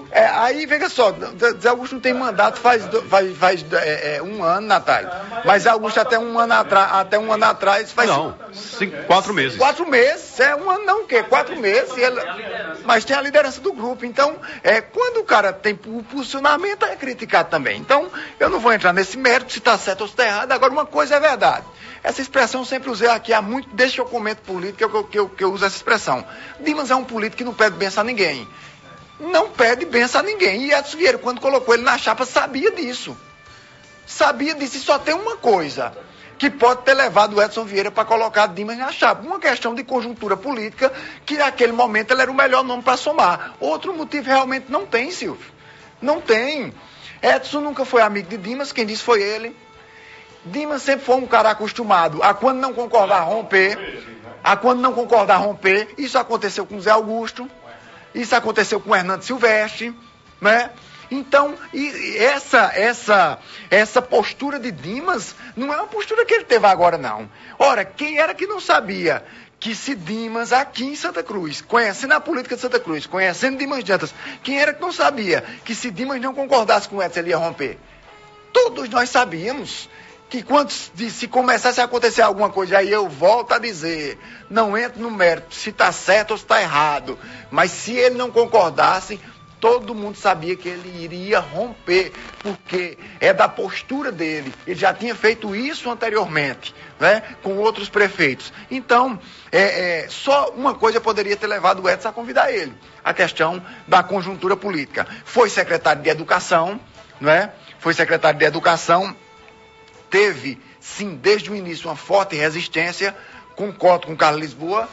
Zé Augusto não tem mandato faz 1 ano, Natália. Mas Zé Augusto até um ano atrás faz... Não, 4 meses. 4 meses, 1 ano não, o quê? 4 meses, mas tem a liderança do grupo. Então, quando o cara tem o posicionamento, é criticado também. Então, eu não vou entrar nesse mérito, se está certo ou se está errado. Agora, uma coisa é verdade. Essa expressão eu sempre usei aqui há muito, desde que eu comento política, que eu uso essa expressão. Dimas é um político que não pede benção a ninguém. Não pede benção a ninguém. E Edson Vieira, quando colocou ele na chapa, sabia disso. E só tem uma coisa que pode ter levado o Edson Vieira para colocar Dimas na chapa. Uma questão de conjuntura política, que naquele momento ele era o melhor nome para somar. Outro motivo realmente não tem, Silvio. Não tem. Edson nunca foi amigo de Dimas, quem disse foi ele. Dimas sempre foi um cara acostumado a quando não concordar romper. Isso aconteceu com Zé Augusto. Isso aconteceu com Hernando Silvestre, né? Então, essa postura de Dimas não é uma postura que ele teve agora, não. Ora, quem era que não sabia que se Dimas aqui em Santa Cruz, conhecendo a política de Santa Cruz, conhecendo Dimas Dantas, quem era que não sabia que se Dimas não concordasse com o Edson, ele ia romper? Todos nós sabíamos que quando se começasse a acontecer alguma coisa, aí eu volto a dizer, não entro no mérito se está certo ou se está errado, mas se ele não concordasse, todo mundo sabia que ele iria romper, porque é da postura dele. Ele já tinha feito isso anteriormente, né, com outros prefeitos. Então, só uma coisa poderia ter levado o Edson a convidar ele, a questão da conjuntura política. Foi secretário de Educação, né? Teve, sim, desde o início, uma forte resistência. Concordo com o Carlos Lisboa.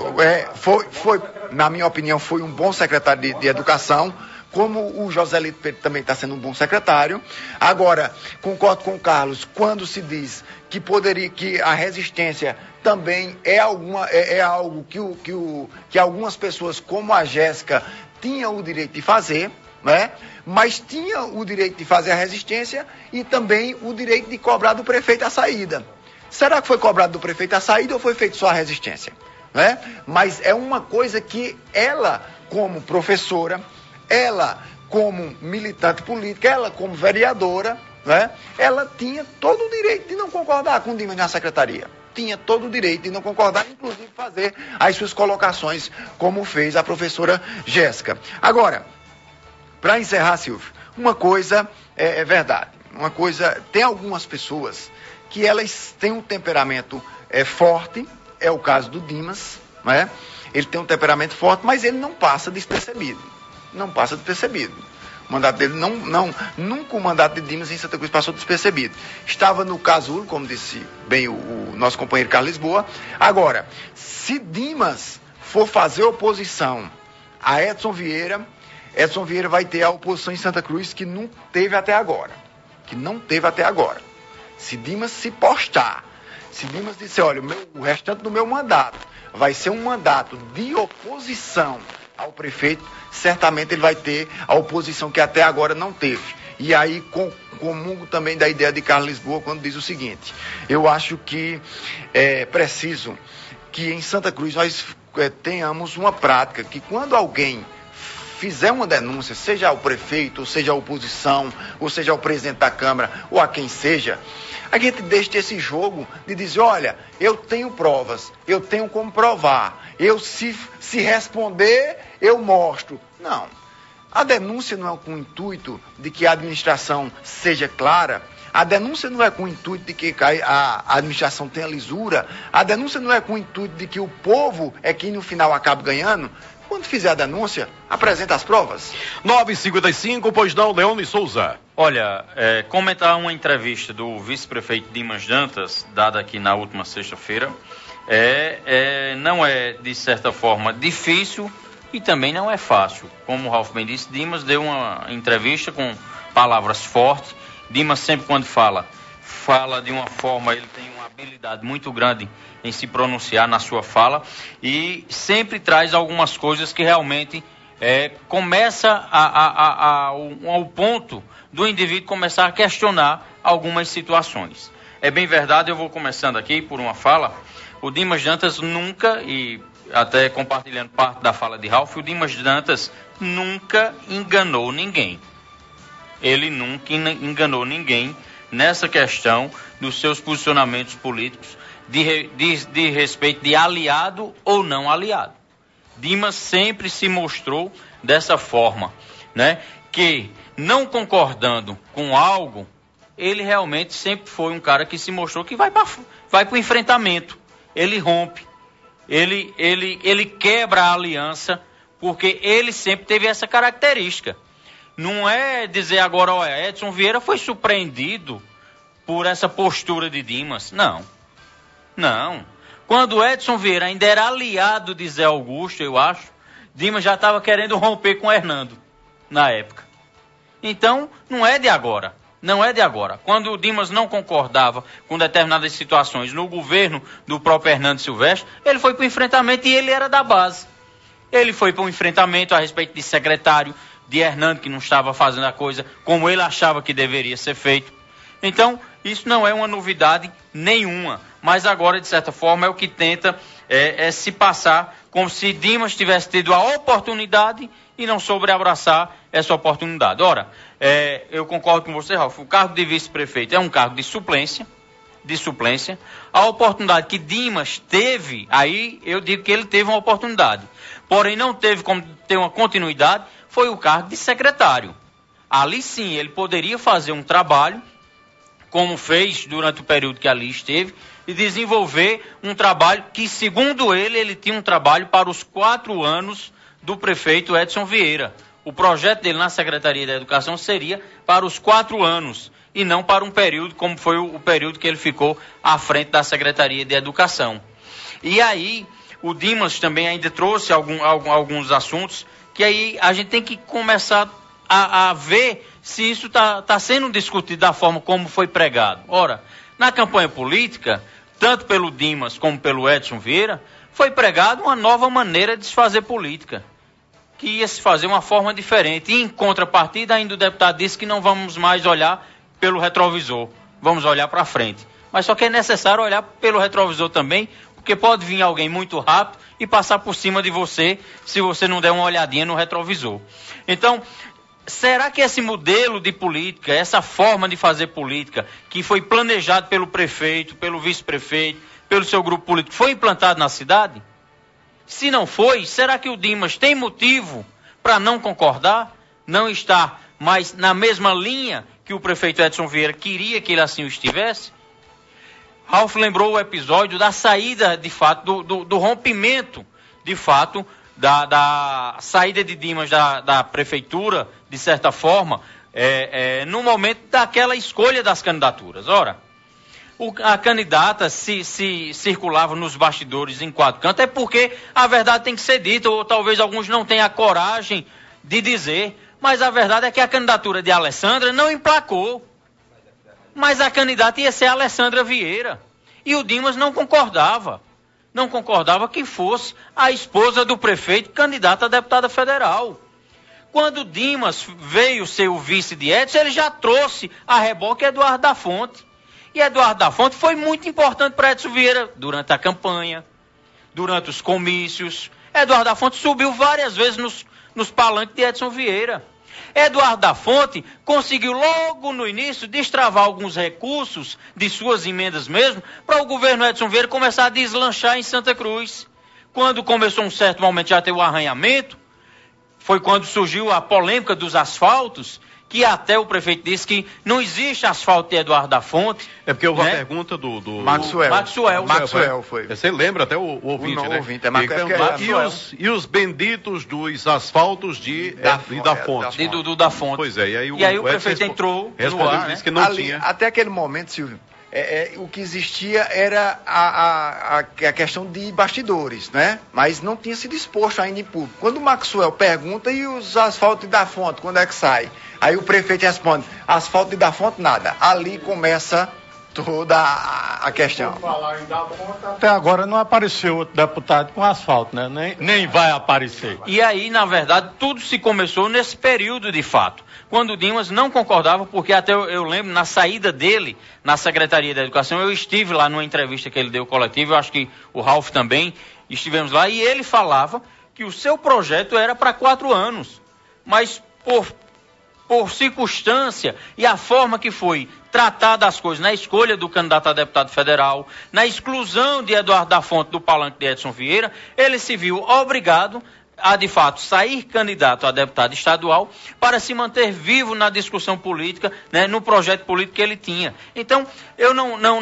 Na minha opinião, foi um bom secretário de Educação, como o Joselito Pedro também está sendo um bom secretário. Agora, concordo com o Carlos quando se diz que a resistência também é algo que algumas pessoas, como a Jéssica, tinham o direito de fazer, né? Mas tinha o direito de fazer a resistência e também o direito de cobrar do prefeito a saída. Será que foi cobrado do prefeito a saída ou foi feito só a resistência? Né? Mas é uma coisa que ela, como professora, ela como militante política, ela como vereadora, né? Ela tinha todo o direito de não concordar com o Dimas na secretaria. Tinha todo o direito de não concordar, inclusive fazer as suas colocações, como fez a professora Jéssica. Agora, para encerrar, Silvio, uma coisa é verdade. Uma coisa, tem algumas pessoas que elas têm um temperamento forte, é o caso do Dimas, né? Ele tem um temperamento forte, mas ele não passa despercebido. O mandato dele nunca o mandato de Dimas em Santa Cruz passou despercebido. Estava no casulo, como disse bem o nosso companheiro Carlos Lisboa. Agora, se Dimas for fazer oposição a Edson Vieira vai ter a oposição em Santa Cruz que não teve até agora. Se Dimas se postar, se Dimas disser, olha, o restante do meu mandato vai ser um mandato de oposição ao prefeito, certamente ele vai ter a oposição que até agora não teve. E aí comungo também da ideia de Carlos Lisboa quando diz o seguinte: eu acho que é preciso que em Santa Cruz nós tenhamos uma prática que quando alguém fizer uma denúncia, seja ao prefeito, ou seja a oposição, ou seja ao presidente da Câmara, ou a quem seja, a gente deixe esse jogo de dizer, olha, eu tenho provas, eu tenho como provar, se responder, eu mostro. Não. A denúncia não é com o intuito de que a administração seja clara, a denúncia não é com o intuito de que a administração tenha lisura, a denúncia não é com o intuito de que o povo é quem no final acaba ganhando. Quando fizer a denúncia, apresenta as provas. 9h55, pois não, Leone Souza. Olha, comentar uma entrevista do vice-prefeito Dimas Dantas, dada aqui na última sexta-feira, não é, de certa forma, difícil e também não é fácil. Como o Ralf bem disse, Dimas deu uma entrevista com palavras fortes. Dimas sempre quando fala de uma forma, ele tem uma habilidade muito grande em se pronunciar na sua fala e sempre traz algumas coisas que realmente começa ao ponto do indivíduo começar a questionar algumas situações. É bem verdade, eu vou começando aqui por uma fala. O Dimas Dantas nunca, e até compartilhando parte da fala de Ralf, o Dimas Dantas nunca enganou ninguém. Ele nunca enganou ninguém nessa questão dos seus posicionamentos políticos de respeito de aliado ou não aliado. Dimas sempre se mostrou dessa forma, né? Que não concordando com algo, ele realmente sempre foi um cara que se mostrou que vai para o enfrentamento. Ele rompe, ele quebra a aliança, porque ele sempre teve essa característica. Não é dizer agora, olha, Edson Vieira foi surpreendido por essa postura de Dimas. Não. Quando Edson Vieira ainda era aliado de Zé Augusto, eu acho, Dimas já estava querendo romper com Hernando, na época. Então, não é de agora. Quando o Dimas não concordava com determinadas situações no governo do próprio Hernando Silvestre, ele foi para o enfrentamento e ele era da base. Ele foi para o enfrentamento a respeito de secretário, de Hernando, que não estava fazendo a coisa como ele achava que deveria ser feito. Então, isso não é uma novidade nenhuma, mas agora, de certa forma, é o que tenta se passar como se Dimas tivesse tido a oportunidade e não soube abraçar essa oportunidade. Ora, eu concordo com você, Ralf, o cargo de vice-prefeito é um cargo de suplência. A oportunidade que Dimas teve, aí eu digo que ele teve uma oportunidade, porém não teve como ter uma continuidade, foi o cargo de secretário. Ali sim, ele poderia fazer um trabalho, como fez durante o período que ali esteve, e desenvolver um trabalho que, segundo ele tinha um trabalho para os 4 anos do prefeito Edson Vieira. O projeto dele na Secretaria da Educação seria para os 4 anos, e não para um período como foi o período que ele ficou à frente da Secretaria de Educação. E aí, o Dimas também ainda trouxe alguns assuntos que aí a gente tem que começar a ver se isso está sendo discutido da forma como foi pregado. Ora, na campanha política, tanto pelo Dimas como pelo Edson Vieira, foi pregado uma nova maneira de se fazer política, que ia se fazer uma forma diferente. E em contrapartida, ainda o deputado disse que não vamos mais olhar pelo retrovisor, vamos olhar para frente. Mas só que é necessário olhar pelo retrovisor também, porque pode vir alguém muito rápido e passar por cima de você, se você não der uma olhadinha no retrovisor. Então, será que esse modelo de política, essa forma de fazer política, que foi planejado pelo prefeito, pelo vice-prefeito, pelo seu grupo político, foi implantado na cidade? Se não foi, será que o Dimas tem motivo para não concordar? Não estar mais na mesma linha que o prefeito Edson Vieira queria que ele assim o estivesse? Ralf lembrou o episódio da saída, de fato, do rompimento, de fato, da saída de Dimas da prefeitura, de certa forma, no momento daquela escolha das candidaturas. Ora, a candidata se circulava nos bastidores em 4 cantos, é porque a verdade tem que ser dita, ou talvez alguns não tenham a coragem de dizer, mas a verdade é que a candidatura de Alessandra não emplacou. Mas a candidata ia ser a Alessandra Vieira. E o Dimas não concordava. Não concordava que fosse a esposa do prefeito candidata a deputada federal. Quando Dimas veio ser o vice de Edson, ele já trouxe a reboque Eduardo da Fonte. E Eduardo da Fonte foi muito importante para Edson Vieira durante a campanha, durante os comícios. Eduardo da Fonte subiu várias vezes nos palanques de Edson Vieira. Eduardo da Fonte conseguiu logo no início destravar alguns recursos de suas emendas mesmo para o governo Edson Vieira começar a deslanchar em Santa Cruz. Quando começou um certo momento já ter o arranhamento, foi quando surgiu a polêmica dos asfaltos, que até o prefeito disse que não existe asfalto de Eduardo da Fonte. É porque houve a pergunta do Maxwell foi. Você lembra até o ouvinte, né? Ouvinte, e os benditos dos asfaltos de da Fonte. De Dudu da Fonte. Pois é, e aí o prefeito entrou respondeu, no ar, disse que não tinha. Até aquele momento, Silvio, o que existia era a questão de bastidores, né? Mas não tinha sido exposto ainda em público. Quando o Maxwell pergunta, e os asfaltos da Fonte, quando é que sai? Aí o prefeito responde, asfalto da Fonte, nada. Ali começa toda a questão. Até agora não apareceu outro deputado com asfalto, né? Nem vai aparecer. E aí, na verdade, tudo se começou nesse período de fato. Quando o Dimas não concordava, porque até eu lembro, na saída dele, na Secretaria da Educação, eu estive lá numa entrevista que ele deu coletivo, eu acho que o Ralf também, estivemos lá, e ele falava que o seu projeto era para 4 anos. Mas por circunstância e a forma que foi tratada as coisas na escolha do candidato a deputado federal, na exclusão de Eduardo da Fonte do palanque de Edson Vieira, ele se viu obrigado a, de fato, sair candidato a deputado estadual para se manter vivo na discussão política, né, no projeto político que ele tinha. Então, eu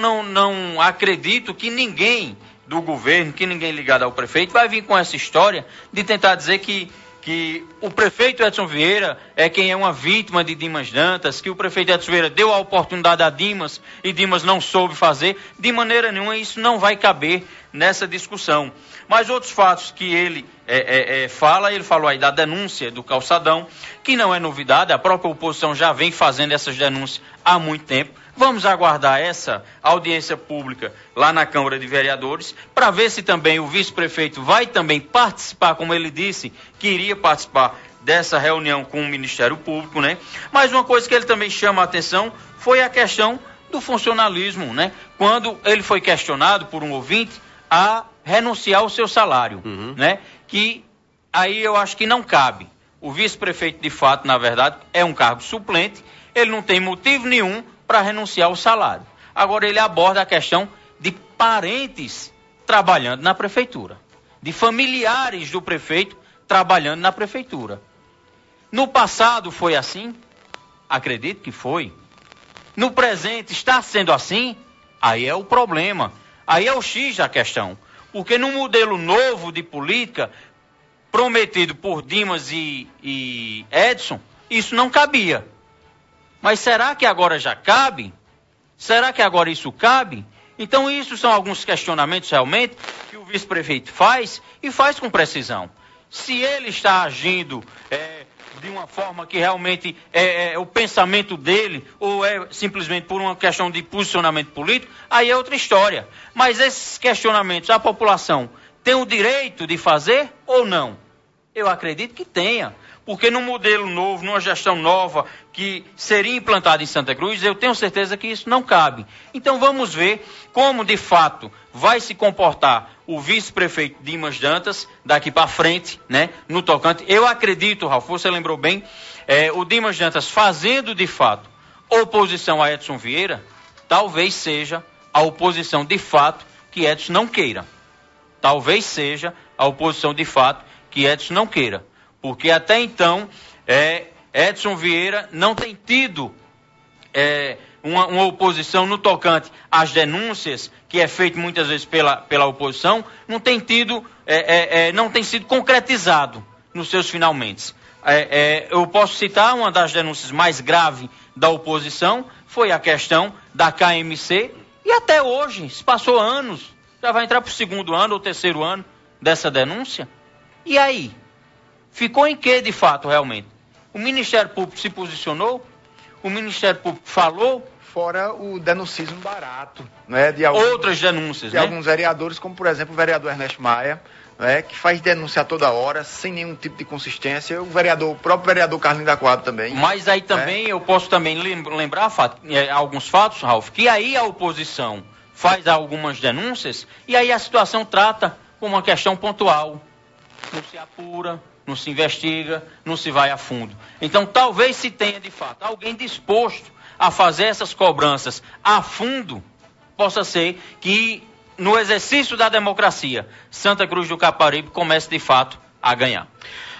não acredito que ninguém do governo, que ninguém ligado ao prefeito, vai vir com essa história de tentar dizer que o prefeito Edson Vieira é quem é uma vítima de Dimas Dantas, que o prefeito Edson Vieira deu a oportunidade a Dimas e Dimas não soube fazer. De maneira nenhuma, isso não vai caber nessa discussão. Mas outros fatos que ele ele falou aí da denúncia do calçadão, que não é novidade, a própria oposição já vem fazendo essas denúncias há muito tempo. Vamos aguardar essa audiência pública lá na Câmara de Vereadores, para ver se também o vice-prefeito vai também participar, como ele disse, que iria participar dessa reunião com o Ministério Público, né? Mas uma coisa que ele também chama a atenção foi a questão do funcionalismo, né? Quando ele foi questionado por um ouvinte a renunciar ao seu salário, né? Que aí eu acho que não cabe. O vice-prefeito, de fato, na verdade, é um cargo suplente, ele não tem motivo nenhum para renunciar ao salário. Agora ele aborda a questão de parentes trabalhando na prefeitura, de familiares do prefeito trabalhando na prefeitura. No passado foi assim? Acredito que foi. No presente está sendo assim? Aí é o problema. Aí é o X da questão. Porque no modelo novo de política, prometido por Dimas e Edson, isso não cabia. Mas será que agora já cabe? Será que agora isso cabe? Então isso são alguns questionamentos realmente que o vice-prefeito faz e faz com precisão. Se ele está agindo de uma forma que realmente é o pensamento dele ou é simplesmente por uma questão de posicionamento político, aí é outra história. Mas esses questionamentos a população tem o direito de fazer ou não? Eu acredito que tenha. Porque num modelo novo, numa gestão nova que seria implantada em Santa Cruz, eu tenho certeza que isso não cabe. Então vamos ver como de fato vai se comportar o vice-prefeito Dimas Dantas daqui para frente, né, no tocante. Eu acredito, Ralf, você lembrou bem, o Dimas Dantas fazendo de fato oposição a Edson Vieira, talvez seja a oposição de fato que Edson não queira. Talvez seja a oposição de fato que Edson não queira. Porque até então, Edson Vieira não tem tido uma oposição no tocante às denúncias, que é feito muitas vezes pela oposição, não tem tido, não tem sido concretizado nos seus finalmente. Eu posso citar uma das denúncias mais graves da oposição, foi a questão da KMC, e até hoje, se passou anos, já vai entrar para o 2º ano ou 3º ano dessa denúncia. E aí? Ficou em que, de fato, realmente? O Ministério Público se posicionou? O Ministério Público falou? Fora o denuncismo barato, né? Outras denúncias, de alguns vereadores, como, por exemplo, o vereador Ernesto Maia, né? Que faz denúncia a toda hora, sem nenhum tipo de consistência. O próprio vereador Carlinhos da Quadro também. Mas aí também, eu posso também lembrar alguns fatos, Ralf, que aí a oposição faz algumas denúncias e aí a situação trata como uma questão pontual. Não se apura, não se investiga, não se vai a fundo. Então, talvez se tenha, de fato, alguém disposto a fazer essas cobranças a fundo, possa ser que, no exercício da democracia, Santa Cruz do Capibaribe comece, de fato, a ganhar.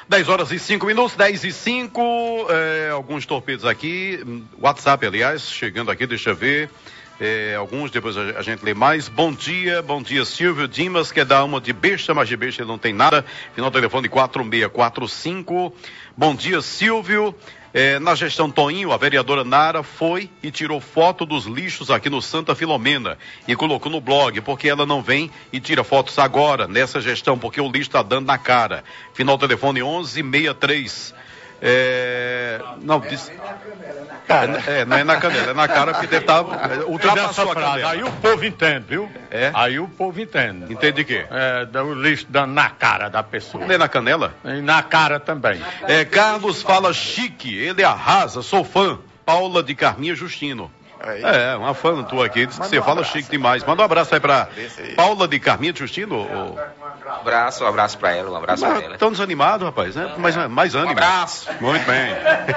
10 horas e 5 minutos, 10 e 5, alguns torpedos aqui, WhatsApp, aliás, chegando aqui, deixa eu ver. Alguns, depois a gente lê mais. Bom dia, Silvio Dimas, quer dar uma de besta, mas de besta ele não tem nada. Final do telefone 4645. Bom dia, Silvio. Na gestão Toinho, a vereadora Nara foi e tirou foto dos lixos aqui no Santa Filomena e colocou no blog, porque ela não vem e tira fotos agora, nessa gestão, porque o lixo está dando na cara. Final do telefone 1163. Não, disse... não é na canela, é na cara, porque deve estar ultrapassou a canela. Aí o povo entende, viu? Aí o povo entende. Entende de quê? O lixo dando na cara da pessoa. Não é na canela? E na cara também. Carlos fala chique, ele arrasa, sou fã. Paula de Carminha Justino. Uma fã tua aqui, diz que você fala chique demais. Manda um abraço aí pra Paula de Carminha Justino. Um abraço pra ela, um abraço pra ela. Tão desanimado, rapaz, né? Mais ânimo. Um abraço. Muito bem.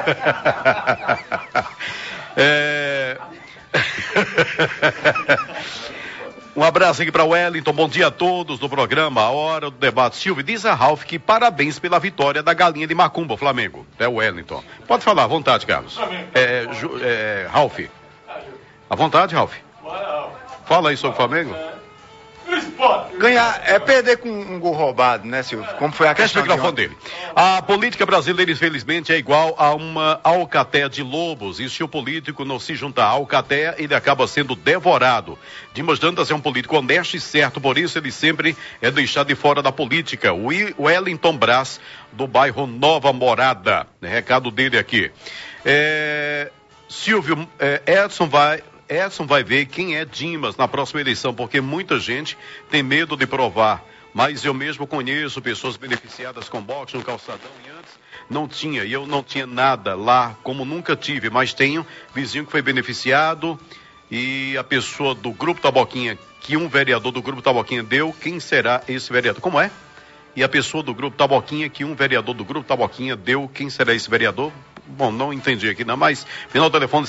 Um abraço aqui para Wellington, bom dia a todos do programa, a hora do debate. Silvio, diz a Ralf que parabéns pela vitória da galinha de Macumba, Flamengo. É o Wellington. Pode falar, à vontade, Carlos. Ralf. À vontade, Ralf. Fala aí sobre o Flamengo. Ganhar é perder com um gol roubado, né, Silvio? Como foi a questão dele. A política brasileira, infelizmente, é igual a uma alcateia de lobos. E se o político não se juntar à alcateia, ele acaba sendo devorado. Dimas Dantas é um político honesto e certo, por isso ele sempre é deixado de fora da política. O Wellington Brás, do bairro Nova Morada. Recado dele aqui. Silvio, Edson vai ver quem é Dimas na próxima eleição, porque muita gente tem medo de provar. Mas eu mesmo conheço pessoas beneficiadas com boxe no calçadão e antes não tinha. E eu não tinha nada lá, como nunca tive. Mas tenho vizinho que foi beneficiado e a pessoa do Grupo Taboquinha, que um vereador do Grupo Taboquinha deu, quem será esse vereador? Como é? E a pessoa do Grupo Taboquinha, que um vereador do Grupo Taboquinha deu, quem será esse vereador? Bom, não entendi aqui não, mas final do telefone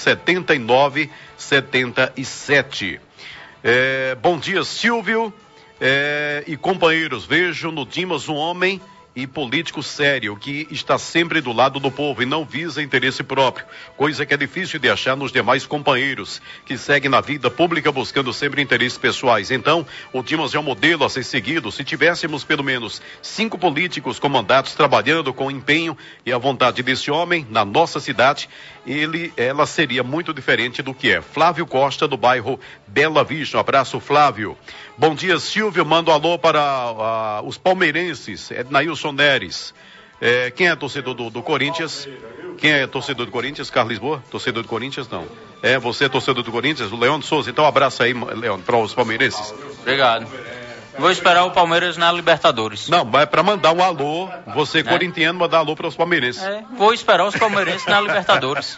7977. Bom dia, Silvio e companheiros. Vejo no Dimas um homem e político sério, que está sempre do lado do povo e não visa interesse próprio, coisa que é difícil de achar nos demais companheiros que seguem na vida pública buscando sempre interesses pessoais. Então, o Dimas é um modelo a ser seguido. Se tivéssemos pelo menos 5 políticos com mandatos trabalhando com empenho e a vontade desse homem na nossa cidade, ela seria muito diferente do que é. Flávio Costa, do bairro Bela Vista. Um abraço, Flávio. Bom dia, Silvio. Mando alô para os palmeirenses. Ednailson Neres. Quem é torcedor do Corinthians? Quem é torcedor do Corinthians? Carlos Lisboa? Torcedor do Corinthians? Não. Você é torcedor do Corinthians? O Leandro Souza. Então, um abraço aí, Leandro, para os palmeirenses. Obrigado. Vou esperar o Palmeiras na Libertadores. Não, mas é para mandar um alô, você corintiano, mandar alô para os palmeirenses. Vou esperar os palmeirenses na Libertadores.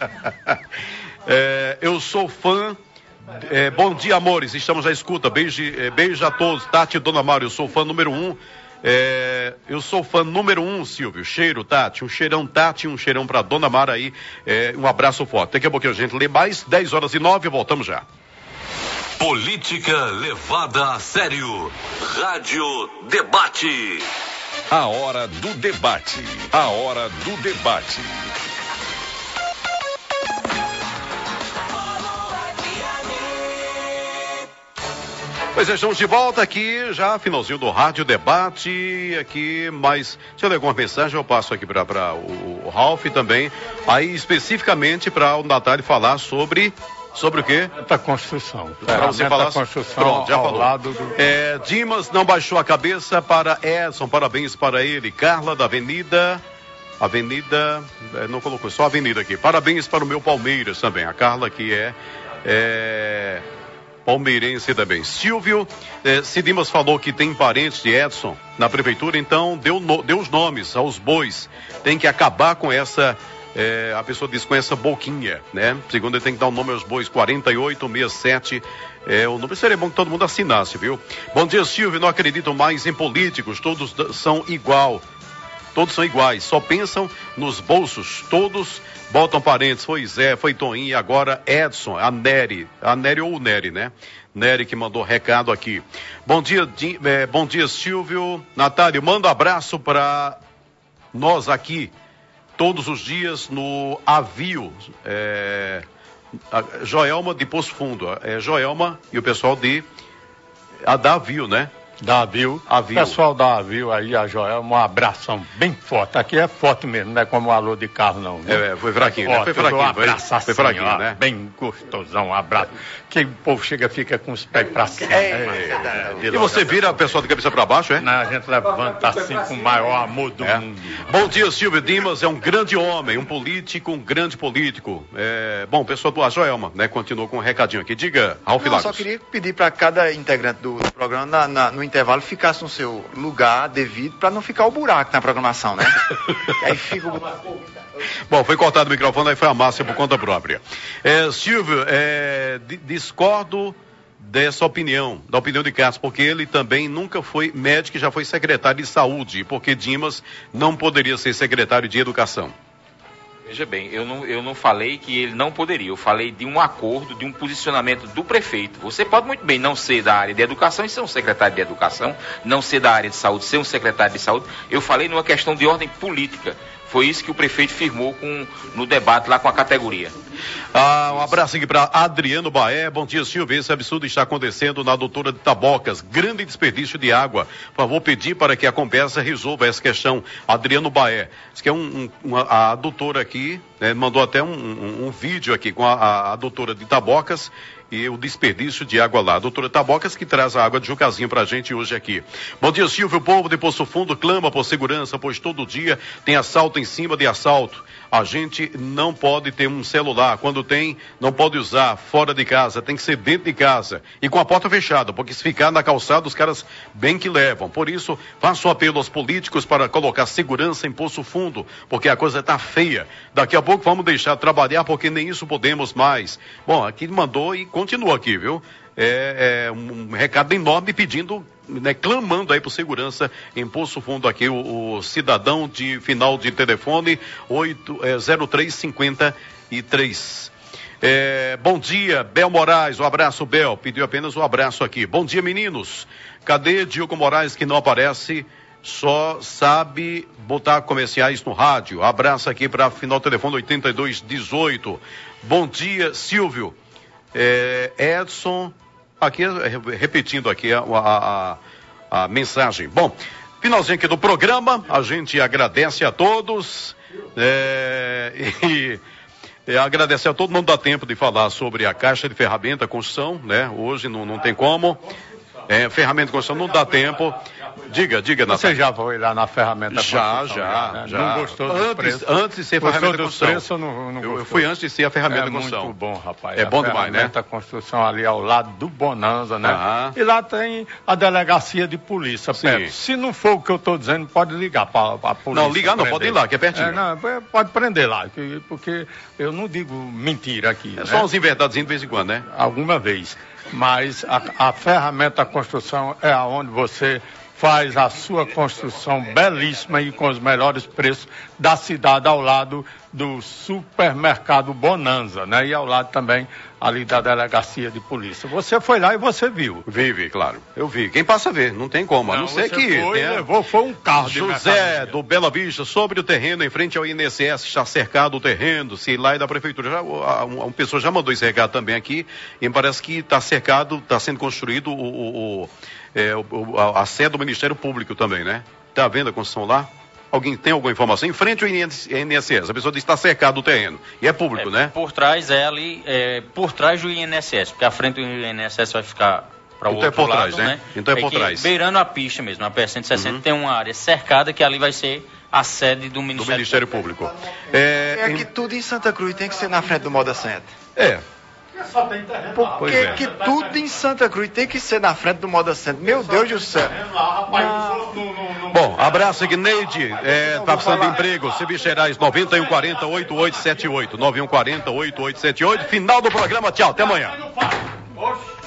Eu sou fã. Bom dia, amores, estamos à escuta. Beijo a todos. Tati e Dona Mauro, eu sou fã número 1. Eu sou fã número 1, Silvio. Cheiro, Tati. Um cheirão, Tati, um cheirão pra Dona Mara aí. Um abraço forte. Daqui a pouquinho a gente lê mais. 10 horas e 9, voltamos já. Política levada a sério. Rádio Debate. A hora do debate. A hora do debate. Pois é, estamos de volta aqui, já finalzinho do Rádio Debate, aqui, mas se eu ler alguma mensagem, eu passo aqui para o Ralf também, aí especificamente para o Natália falar sobre o quê? Da Constituição. Para você falar, pronto, já falou. Dimas não baixou a cabeça para Edson, parabéns para ele. Carla da Avenida, não colocou, só Avenida aqui. Parabéns para o meu Palmeiras também, a Carla que é palmeirense também. Silvio, se Dimas falou que tem parentes de Edson na prefeitura, então deu os nomes aos bois. Tem que acabar com essa, a pessoa diz com essa boquinha, né? Segundo, ele tem que dar o nome aos bois, 4867, o número. Seria bom que todo mundo assinasse, viu? Bom dia, Silvio, não acredito mais em políticos, todos são iguais, só pensam nos bolsos, todos botam parentes, foi Zé, foi Toninho e agora Edson, a Nery ou o Nery, né? Nery que mandou recado aqui. Bom dia, Silvio. Natália, manda um abraço para nós aqui, todos os dias, no Avio, a Joelma de Poço Fundo, Joelma e o pessoal da Avio, né? Da Avio. Pessoal da Avio aí, a Joelma, um abração bem forte. Aqui é forte mesmo, não é como o alô de carro, não. Né? Foi fraquinho, né? Foi fraquinho. Um abraço assim, foi fraquinho, né? Bem gostosão, um abraço. Que o povo fica com os pés pra cima. E você vira a pessoa de cabeça pra baixo, é? Não, a gente levanta assim com o maior amor do mundo. Bom dia, Silvio Dimas, é um grande homem, um político, um grande político. Bom, pessoal do Joelma, né? Continuou com um recadinho aqui. Diga, Ralf Lagos. Só queria pedir pra cada integrante do programa, no intervalo, ficasse no seu lugar devido, para não ficar o buraco na programação, né? Aí fica o... Bom, foi cortado o microfone, aí foi a Márcia por conta própria. Silvio, discordo dessa opinião, da opinião de Cássio, porque ele também nunca foi médico e já foi secretário de saúde, porque Dimas não poderia ser secretário de educação. Veja bem, eu não falei que ele não poderia, eu falei de um acordo, de um posicionamento do prefeito. Você pode muito bem não ser da área de educação e ser um secretário de educação, não ser da área de saúde, ser um secretário de saúde. Eu falei numa questão de ordem política. Foi isso que o prefeito firmou no debate lá com a categoria. Um abraço aqui para Adriano Baé. Bom dia, Silvio. Esse absurdo está acontecendo na Doutora de Tabocas. Grande desperdício de água. Por favor, pedir para que a Compesa resolva essa questão. Adriano Baé. Diz que a doutora aqui, né, mandou até um vídeo aqui com a doutora de Tabocas e o desperdício de água lá. A doutora Tabocas que traz a água de Jucazinho pra gente hoje aqui. Bom dia, Silvio. O povo de Poço Fundo clama por segurança, pois todo dia tem assalto em cima de assalto. A gente não pode ter um celular. Quando tem, não pode usar fora de casa. Tem que ser dentro de casa. E com a porta fechada, porque se ficar na calçada, os caras bem que levam. Por isso, faço um apelo aos políticos para colocar segurança em Poço Fundo, porque a coisa tá feia. Daqui a pouco vamos deixar trabalhar, porque nem isso podemos mais. Bom, aqui mandou e continua aqui, viu? Um recado enorme pedindo, né, clamando aí por segurança em Poço Fundo aqui, o cidadão de final de telefone 0353. Bom dia, Bel Moraes, um abraço, Bel, pediu apenas um abraço aqui. Bom dia, meninos, cadê Diogo Moraes que não aparece, só sabe botar comerciais no rádio? Abraço aqui para final telefone 8218. Bom dia, Silvio. Edson, aqui repetindo aqui a mensagem. Bom, finalzinho aqui do programa, a gente agradece a todos e agradecer a todo mundo. Dá tempo de falar sobre a caixa de ferramenta construção, né? Hoje não tem como. Ferramenta de construção não dá tempo. Diga, Natália. Você já foi lá na ferramenta de construção? Já. Não gostou dos preços? Antes de ser ferramenta de construção. Preços, não eu fui antes de ser a ferramenta de construção. É muito bom, rapaz. É bom demais, né? A construção ali ao lado do Bonanza, né? Aham. E lá tem a delegacia de polícia perto. Se não for o que eu estou dizendo, pode ligar para a polícia. Não, ligar não, pode ir lá, que é pertinho. Pode prender lá, porque eu não digo mentira aqui. É, né? Só uns inverdadozinhos de vez em quando, né? Alguma vez. Mas a ferramenta da construção é aonde você faz a sua construção belíssima e com os melhores preços da cidade, ao lado do supermercado Bonanza, né? E ao lado também ali da delegacia de polícia. Você foi lá e você viu. Vi, claro. Eu vi. Quem passa a ver, não tem como. A não ser que foi um carro de José do Bela Vista, sobre o terreno em frente ao INSS, está cercado o terreno, se lá é da prefeitura. Uma pessoa já mandou esse recado também aqui, e me parece que está cercado, está sendo construído a sede do Ministério Público também, né? Está vendo a construção lá? Alguém tem alguma informação? Em frente ao INSS, a pessoa diz que está cercado o terreno. E é público, né? Por trás por trás do INSS, porque a frente do INSS vai ficar para o outro lado, trás, né? Então é por trás. Beirando a pista mesmo, a PR-160 tem uma área cercada que ali vai ser a sede do Ministério Público. Que tudo em Santa Cruz tem que ser na frente do Moda Center. Só tem terreno. Por que tudo em Santa Cruz tem que ser na frente do Moda Center? Meu Deus do céu. Bom, abraço aqui, Neide. Tá precisando de emprego. Civis Gerais, 9140-8878. 9140-8878. Final do programa. Tchau, até amanhã.